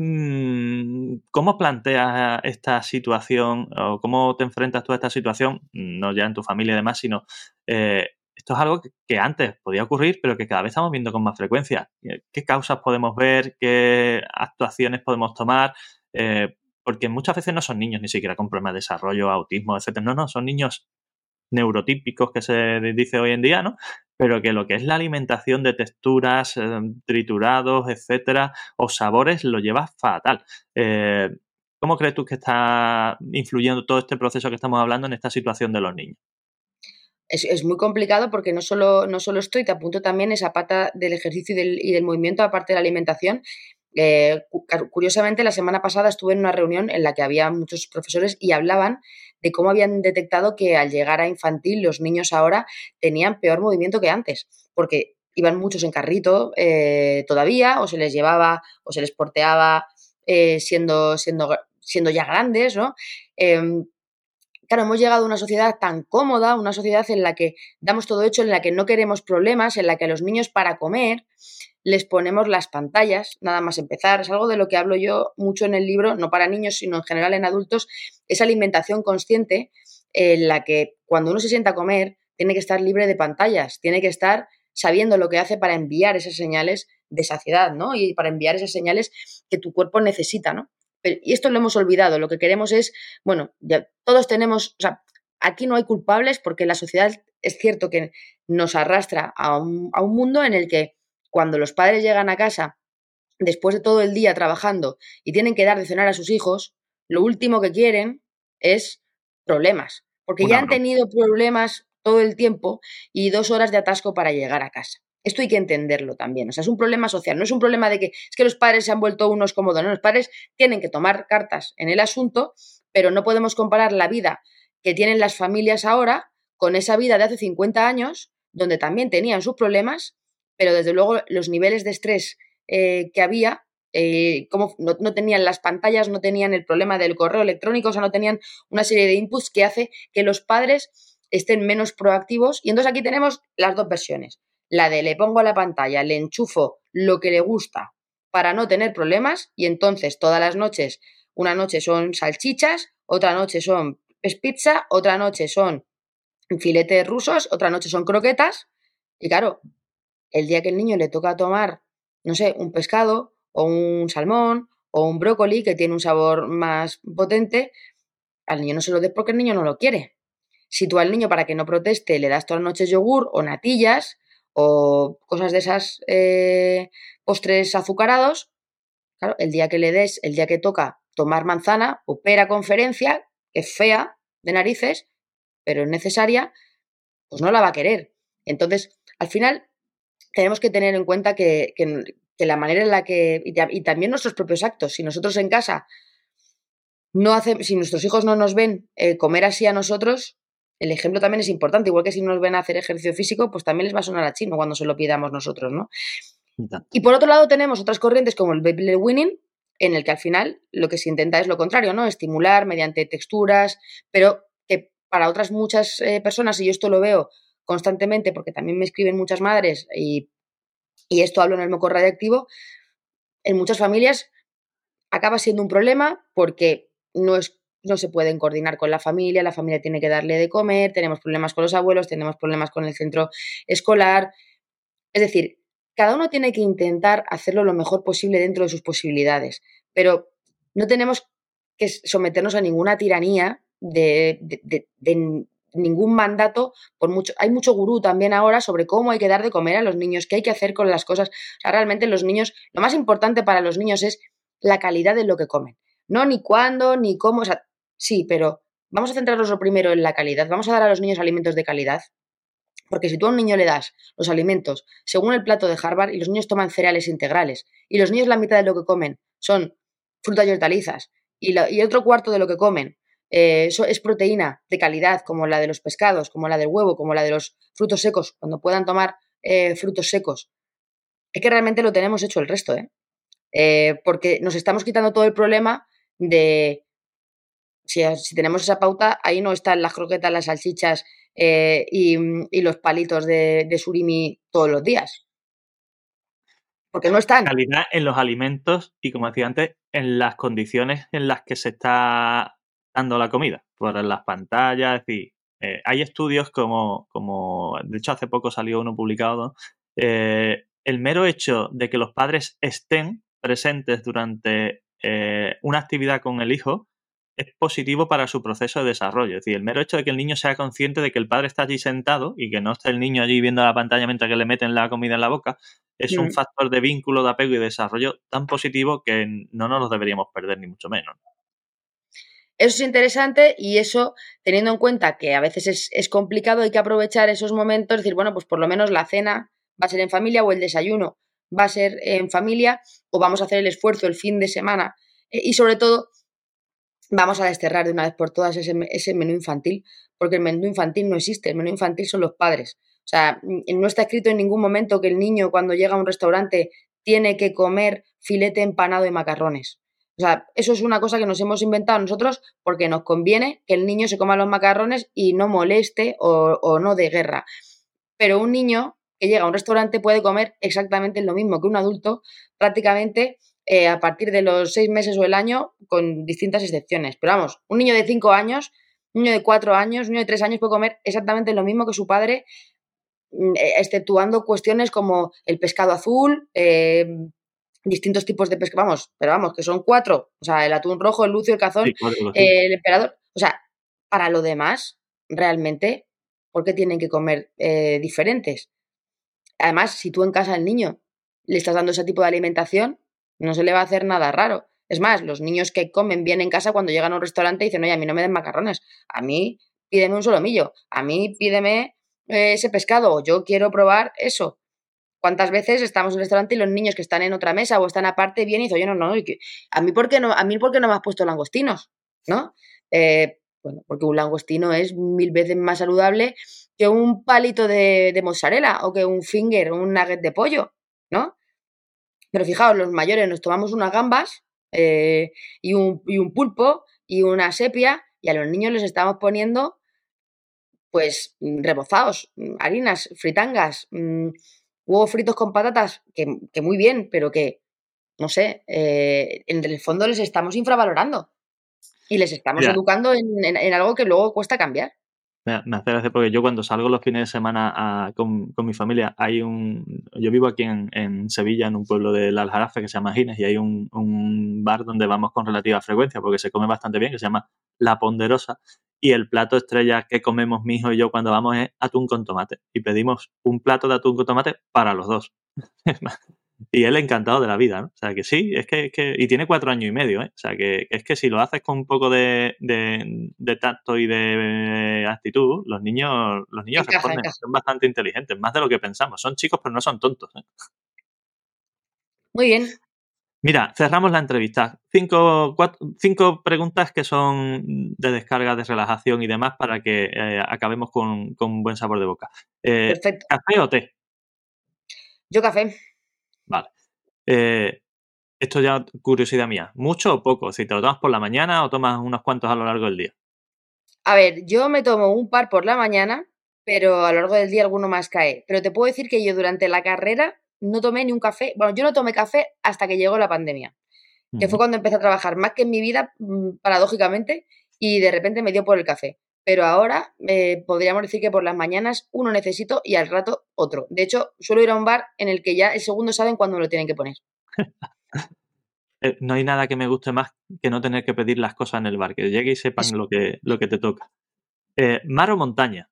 ¿Cómo planteas esta situación o cómo te enfrentas tú a esta situación, no ya en tu familia y demás, sino eh, esto es algo que, que antes podía ocurrir, pero que cada vez estamos viendo con más frecuencia? ¿Qué causas podemos ver? ¿Qué actuaciones podemos tomar? Eh, porque muchas veces no son niños ni siquiera con problemas de desarrollo, autismo, etcétera. No, no, son niños neurotípicos que se dice hoy en día, ¿no? Pero que lo que es la alimentación de texturas, eh, triturados, etcétera, o sabores, lo lleva fatal. Eh, ¿Cómo crees tú que está influyendo todo este proceso que estamos hablando en esta situación de los niños? Es, es muy complicado porque no solo, no solo esto, y te apunto también esa pata del ejercicio y del, y del movimiento, aparte de la alimentación. Eh, curiosamente, la semana pasada estuve en una reunión en la que había muchos profesores y hablaban de cómo habían detectado que al llegar a infantil los niños ahora tenían peor movimiento que antes, porque iban muchos en carrito eh, todavía, o se les llevaba o se les porteaba eh, siendo, siendo, siendo ya grandes, ¿no? Eh, Claro, hemos llegado a una sociedad tan cómoda, una sociedad en la que damos todo hecho, en la que no queremos problemas, en la que a los niños para comer les ponemos las pantallas, nada más empezar. Es algo de lo que hablo yo mucho en el libro, no para niños, sino en general en adultos, esa alimentación consciente en la que cuando uno se sienta a comer tiene que estar libre de pantallas, tiene que estar sabiendo lo que hace para enviar esas señales de saciedad, ¿no? Y para enviar esas señales que tu cuerpo necesita, ¿no? Y esto lo hemos olvidado, lo que queremos es, bueno, ya todos tenemos, o sea, aquí no hay culpables porque la sociedad es cierto que nos arrastra a un, a un mundo en el que cuando los padres llegan a casa después de todo el día trabajando y tienen que dar de cenar a sus hijos, lo último que quieren es problemas, porque Una ya han broma. tenido problemas todo el tiempo y dos horas de atasco para llegar a casa. Esto hay que entenderlo también, o sea, es un problema social, no es un problema de que es que los padres se han vuelto unos cómodos, no, los padres tienen que tomar cartas en el asunto, pero no podemos comparar la vida que tienen las familias ahora con esa vida de hace cincuenta años, donde también tenían sus problemas, pero desde luego los niveles de estrés eh, que había, eh, como no, no tenían las pantallas, no tenían el problema del correo electrónico, o sea, no tenían una serie de inputs que hace que los padres estén menos proactivos. Y entonces aquí tenemos las dos versiones. La de le pongo a la pantalla, le enchufo lo que le gusta para no tener problemas y entonces todas las noches, una noche son salchichas, otra noche son pizza, otra noche son filetes rusos, otra noche son croquetas y claro, el día que el niño le toca tomar, no sé, un pescado o un salmón o un brócoli que tiene un sabor más potente, al niño no se lo des porque el niño no lo quiere. Si tú al niño, para que no proteste, le das todas las noches yogur o natillas o cosas de esas eh, postres azucarados, claro, el día que le des, el día que toca tomar manzana o pera conferencia, que es fea de narices, pero es necesaria, pues no la va a querer. Entonces, al final, tenemos que tener en cuenta que, que, que la manera en la que, y, y también nuestros propios actos, si nosotros en casa no hacemos, si nuestros hijos no nos ven eh, comer así a nosotros, el ejemplo también es importante, igual que si nos ven hacer ejercicio físico, pues también les va a sonar a chino cuando se lo pidamos nosotros, ¿no? Y por otro lado tenemos otras corrientes como el baby led weaning, en el que al final lo que se intenta es lo contrario, ¿no? Estimular mediante texturas, pero que para otras muchas eh, personas, y yo esto lo veo constantemente porque también me escriben muchas madres y, y esto hablo en el moco radiactivo, en muchas familias acaba siendo un problema porque no es no se pueden coordinar con la familia, la familia tiene que darle de comer, tenemos problemas con los abuelos, tenemos problemas con el centro escolar. Es decir, cada uno tiene que intentar hacerlo lo mejor posible dentro de sus posibilidades, pero no tenemos que someternos a ninguna tiranía de, de, de, de ningún mandato. Por mucho, hay mucho gurú también ahora sobre cómo hay que dar de comer a los niños, qué hay que hacer con las cosas. O sea, realmente los niños, lo más importante para los niños es la calidad de lo que comen. No ni cuándo, ni cómo, o sea, sí, pero vamos a centrarnos lo primero en la calidad. Vamos a dar a los niños alimentos de calidad. Porque si tú a un niño le das los alimentos según el plato de Harvard y los niños toman cereales integrales y los niños la mitad de lo que comen son frutas y hortalizas y, la, y otro cuarto de lo que comen eh, eso es proteína de calidad como la de los pescados, como la del huevo, como la de los frutos secos, cuando puedan tomar eh, frutos secos, es que realmente lo tenemos hecho el resto, ¿eh? Eh, porque nos estamos quitando todo el problema de... Si, si tenemos esa pauta, ahí no están las croquetas, las salchichas eh, y, y los palitos de, de surimi todos los días. Porque no están. Calidad en los alimentos y, como decía antes, en las condiciones en las que se está dando la comida. Por las pantallas, es decir, eh, hay estudios como, como, de hecho hace poco salió uno publicado, ¿no? eh, el mero hecho de que los padres estén presentes durante eh, una actividad con el hijo es positivo para su proceso de desarrollo. Es decir, el mero hecho de que el niño sea consciente de que el padre está allí sentado y que no esté el niño allí viendo la pantalla mientras que le meten la comida en la boca, es mm. un factor de vínculo, de apego y de desarrollo tan positivo que no nos lo deberíamos perder, ni mucho menos. Eso es interesante y eso, teniendo en cuenta que a veces es, es complicado, hay que aprovechar esos momentos, decir, bueno, pues por lo menos la cena va a ser en familia o el desayuno va a ser en familia o vamos a hacer el esfuerzo el fin de semana eh, y sobre todo vamos a desterrar de una vez por todas ese, ese menú infantil, porque el menú infantil no existe, el menú infantil son los padres. O sea, no está escrito en ningún momento que el niño cuando llega a un restaurante tiene que comer filete empanado y macarrones. O sea, eso es una cosa que nos hemos inventado nosotros porque nos conviene que el niño se coma los macarrones y no moleste o, o no de guerra. Pero un niño que llega a un restaurante puede comer exactamente lo mismo que un adulto, prácticamente eh, a partir de los seis meses o el año, con distintas excepciones. Pero vamos, un niño de cinco años, un niño de cuatro años, un niño de tres años puede comer exactamente lo mismo que su padre, exceptuando cuestiones como el pescado azul, eh, distintos tipos de pescado, vamos, pero vamos, que son cuatro, o sea, el atún rojo, el lucio, el cazón, sí, claro, eh, el emperador, o sea, para lo demás, realmente, ¿por qué tienen que comer eh, diferentes? Además, si tú en casa al niño le estás dando ese tipo de alimentación, no se le va a hacer nada raro. Es más, los niños que comen bien en casa cuando llegan a un restaurante dicen, oye, a mí no me den macarrones, a mí pídeme un solomillo, a mí pídeme eh, ese pescado, o yo quiero probar eso. ¿Cuántas veces estamos en un restaurante y los niños que están en otra mesa o están aparte vienen y dicen, oye, no, no, a mí ¿por qué no, a mí ¿por qué no me has puesto langostinos? ¿No? Eh, bueno, porque un langostino es mil veces más saludable que un palito de, de mozzarella o que un finger, un nugget de pollo, ¿no? Pero fijaos, los mayores nos tomamos unas gambas eh, y, un, y un pulpo y una sepia y a los niños les estamos poniendo pues rebozados, harinas, fritangas, mmm, huevos fritos con patatas, que, que muy bien, pero que, no sé, eh, en el fondo les estamos infravalorando y les estamos yeah. educando en, en, en algo que luego cuesta cambiar. Me, me hace gracia porque yo cuando salgo los fines de semana a, con, con mi familia, hay un... Yo vivo aquí en, en Sevilla, en un pueblo del Aljarafe que se llama Gines, y hay un, un bar donde vamos con relativa frecuencia porque se come bastante bien, que se llama La Ponderosa, y el plato estrella que comemos mi hijo y yo cuando vamos es atún con tomate, y pedimos un plato de atún con tomate para los dos. Y él encantado de la vida, ¿no? O sea, que sí, es que, es que... Y tiene cuatro años y medio, ¿eh? O sea, que es que si lo haces con un poco de, de, de tacto y de actitud, los niños los niños encaja, responden, encaja. Son bastante inteligentes, más de lo que pensamos. Son chicos, pero no son tontos, ¿eh? Muy bien. Mira, cerramos la entrevista. Cinco, cuatro, cinco preguntas que son de descarga, de relajación y demás para que eh, acabemos con, con un buen sabor de boca. Eh, Perfecto. ¿Café o té? Yo café. Vale. Eh, esto ya curiosidad mía. ¿Mucho o poco? Si te lo tomas por la mañana o tomas unos cuantos a lo largo del día. A ver, yo me tomo un par por la mañana, pero a lo largo del día alguno más cae. Pero te puedo decir que yo durante la carrera no tomé ni un café. Bueno, yo no tomé café hasta que llegó la pandemia, uh-huh. que fue cuando empecé a trabajar más que en mi vida, paradójicamente, y de repente me dio por el café. Pero ahora eh, podríamos decir que por las mañanas uno necesito y al rato otro. De hecho, suelo ir a un bar en el que ya el segundo saben cuándo lo tienen que poner. No hay nada que me guste más que no tener que pedir las cosas en el bar, que llegue y sepan sí. lo que, lo que te toca. Eh, ¿Mar o montaña?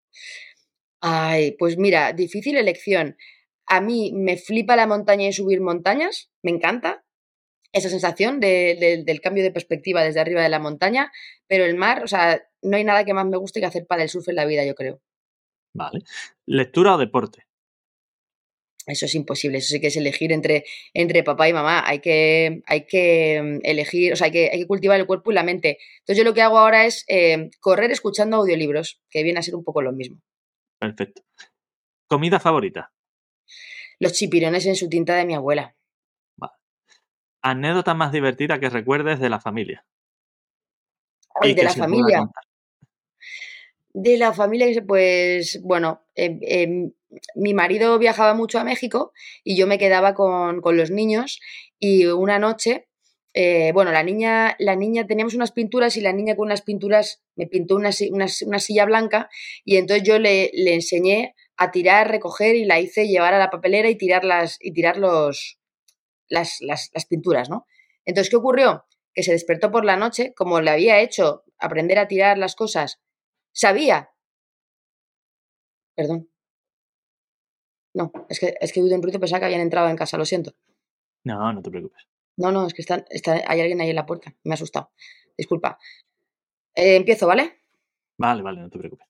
Ay, pues mira, difícil elección. A mí me flipa la montaña y subir montañas, me encanta esa sensación de, de, del cambio de perspectiva desde arriba de la montaña, pero el mar, o sea, no hay nada que más me guste que hacer paddle surf en la vida, yo creo. Vale. ¿Lectura o deporte? Eso es imposible, eso sí que es elegir entre, entre papá y mamá. Hay que, hay que elegir, o sea, hay que, hay que cultivar el cuerpo y la mente. Entonces yo lo que hago ahora es eh, correr escuchando audiolibros, que viene a ser un poco lo mismo. Perfecto. ¿Comida favorita? Los chipirones en su tinta de mi abuela. Vale. ¿Anécdota más divertida que recuerdes de la familia? Ay, de la familia. De la familia, pues, bueno, eh, eh, mi marido viajaba mucho a México y yo me quedaba con, con los niños y una noche, eh, bueno, la niña, la niña, teníamos unas pinturas y la niña con unas pinturas me pintó una, una, una silla blanca y entonces yo le, le enseñé a tirar, recoger y la hice llevar a la papelera y tirar, las, y tirar los, las, las, las pinturas, ¿no? Entonces, ¿qué ocurrió? Que se despertó por la noche, como le había hecho aprender a tirar las cosas, sabía. Perdón. No, es que, es que he oído un ruido, pensaba que habían entrado en casa, lo siento. No, no te preocupes. No, no, es que está, está, hay alguien ahí en la puerta, me ha asustado. Disculpa. Eh, empiezo, ¿vale? Vale, vale, no te preocupes.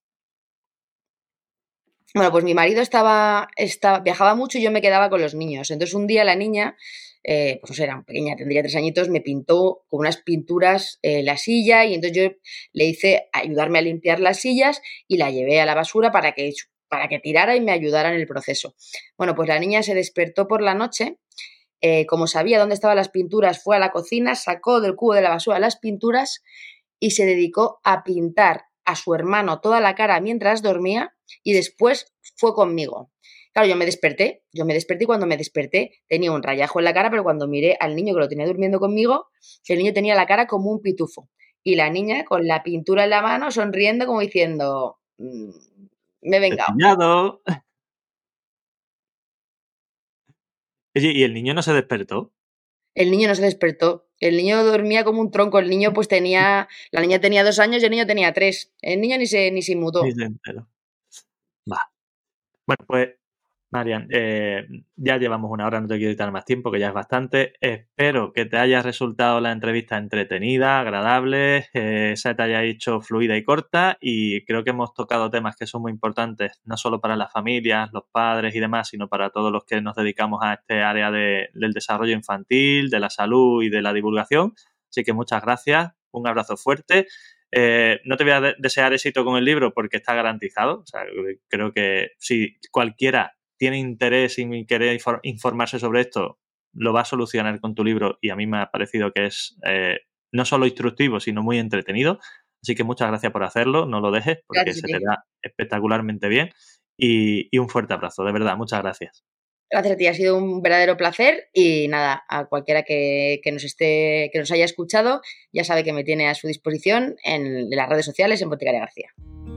Bueno, pues mi marido estaba, estaba, viajaba mucho y yo me quedaba con los niños. Entonces un día la niña, eh, pues no sé, era pequeña, tendría tres añitos, me pintó con unas pinturas eh, la silla y entonces yo le hice ayudarme a limpiar las sillas y la llevé a la basura para que, para que tirara y me ayudara en el proceso. Bueno, pues la niña se despertó por la noche, eh, como sabía dónde estaban las pinturas, fue a la cocina, sacó del cubo de la basura las pinturas y se dedicó a pintar a su hermano toda la cara mientras dormía y después fue conmigo. Claro, yo me desperté, yo me desperté y cuando me desperté tenía un rayajo en la cara, pero cuando miré al niño que lo tenía durmiendo conmigo, el niño tenía la cara como un pitufo y la niña con la pintura en la mano sonriendo como diciendo, mmm, me he vengado. Oye, ¿y el niño no se despertó? El niño no se despertó. El niño dormía como un tronco. El niño pues tenía... La niña tenía dos años y el niño tenía tres. El niño ni se, ni se inmutó. Ni se enteró. Va. Bueno, pues, Marian, eh, ya llevamos una hora, no te quiero quitar más tiempo, que ya es bastante. Espero que te haya resultado la entrevista entretenida, agradable, eh, se te haya hecho fluida y corta y creo que hemos tocado temas que son muy importantes, no solo para las familias, los padres y demás, sino para todos los que nos dedicamos a este área de, del desarrollo infantil, de la salud y de la divulgación. Así que muchas gracias, un abrazo fuerte. Eh, no te voy a de- desear éxito con el libro porque está garantizado. O sea, creo que si cualquiera tiene interés y quiere infor- informarse sobre esto, lo va a solucionar con tu libro y a mí me ha parecido que es eh, no solo instructivo, sino muy entretenido. Así que muchas gracias por hacerlo, no lo dejes porque Gracias a se ti. te da espectacularmente bien y, y un fuerte abrazo, de verdad, muchas gracias. Gracias a ti, ha sido un verdadero placer y nada, a cualquiera que, que nos esté, que nos haya escuchado, ya sabe que me tiene a su disposición en, en las redes sociales en Boticaria García.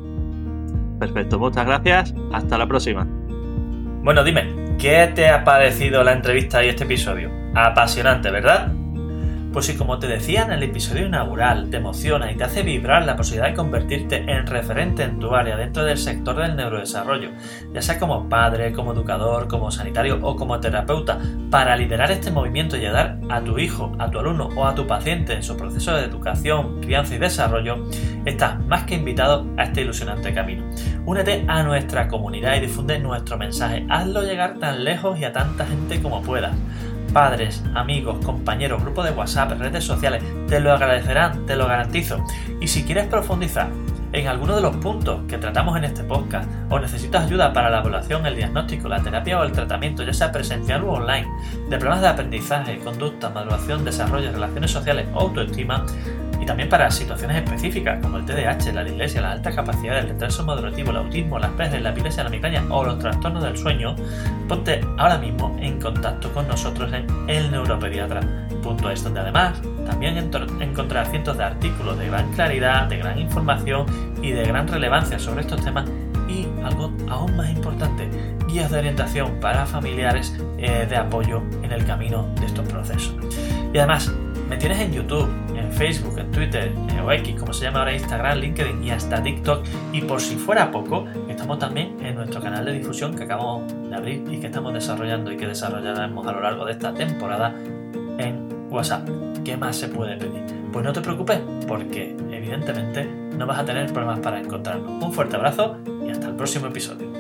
Perfecto, muchas gracias, hasta la próxima. Bueno, dime, ¿qué te ha parecido la entrevista y este episodio? Apasionante, ¿verdad? Pues si, como te decía en el episodio inaugural, te emociona y te hace vibrar la posibilidad de convertirte en referente en tu área dentro del sector del neurodesarrollo, ya sea como padre, como educador, como sanitario o como terapeuta, para liderar este movimiento y ayudar a tu hijo, a tu alumno o a tu paciente en su proceso de educación, crianza y desarrollo, estás más que invitado a este ilusionante camino. Únete a nuestra comunidad y difunde nuestro mensaje. Hazlo llegar tan lejos y a tanta gente como puedas. Padres, amigos, compañeros, grupos de WhatsApp, redes sociales, te lo agradecerán, te lo garantizo. Y si quieres profundizar en alguno de los puntos que tratamos en este podcast o necesitas ayuda para la evaluación, el diagnóstico, la terapia o el tratamiento, ya sea presencial o online, de problemas de aprendizaje, conducta, maduración, desarrollo, relaciones sociales o autoestima, y también para situaciones específicas como el T D A H, la dislexia, las altas capacidades, el retraso madurativo, el autismo, las P E S, la epilepsia, la migraña o los trastornos del sueño, ponte ahora mismo en contacto con nosotros en el neuropediatra punto es, donde además también encontrarás cientos de artículos de gran claridad, de gran información y de gran relevancia sobre estos temas y, algo aún más importante, guías de orientación para familiares eh, de apoyo en el camino de estos procesos. Y además, me tienes en YouTube, en Facebook, en Twitter, en o X, como se llama ahora, Instagram, LinkedIn y hasta TikTok. Y por si fuera poco, estamos también en nuestro canal de difusión que acabamos de abrir y que estamos desarrollando y que desarrollaremos a lo largo de esta temporada en WhatsApp. ¿Qué más se puede pedir? Pues no te preocupes, porque evidentemente no vas a tener problemas para encontrarnos. Un fuerte abrazo y hasta el próximo episodio.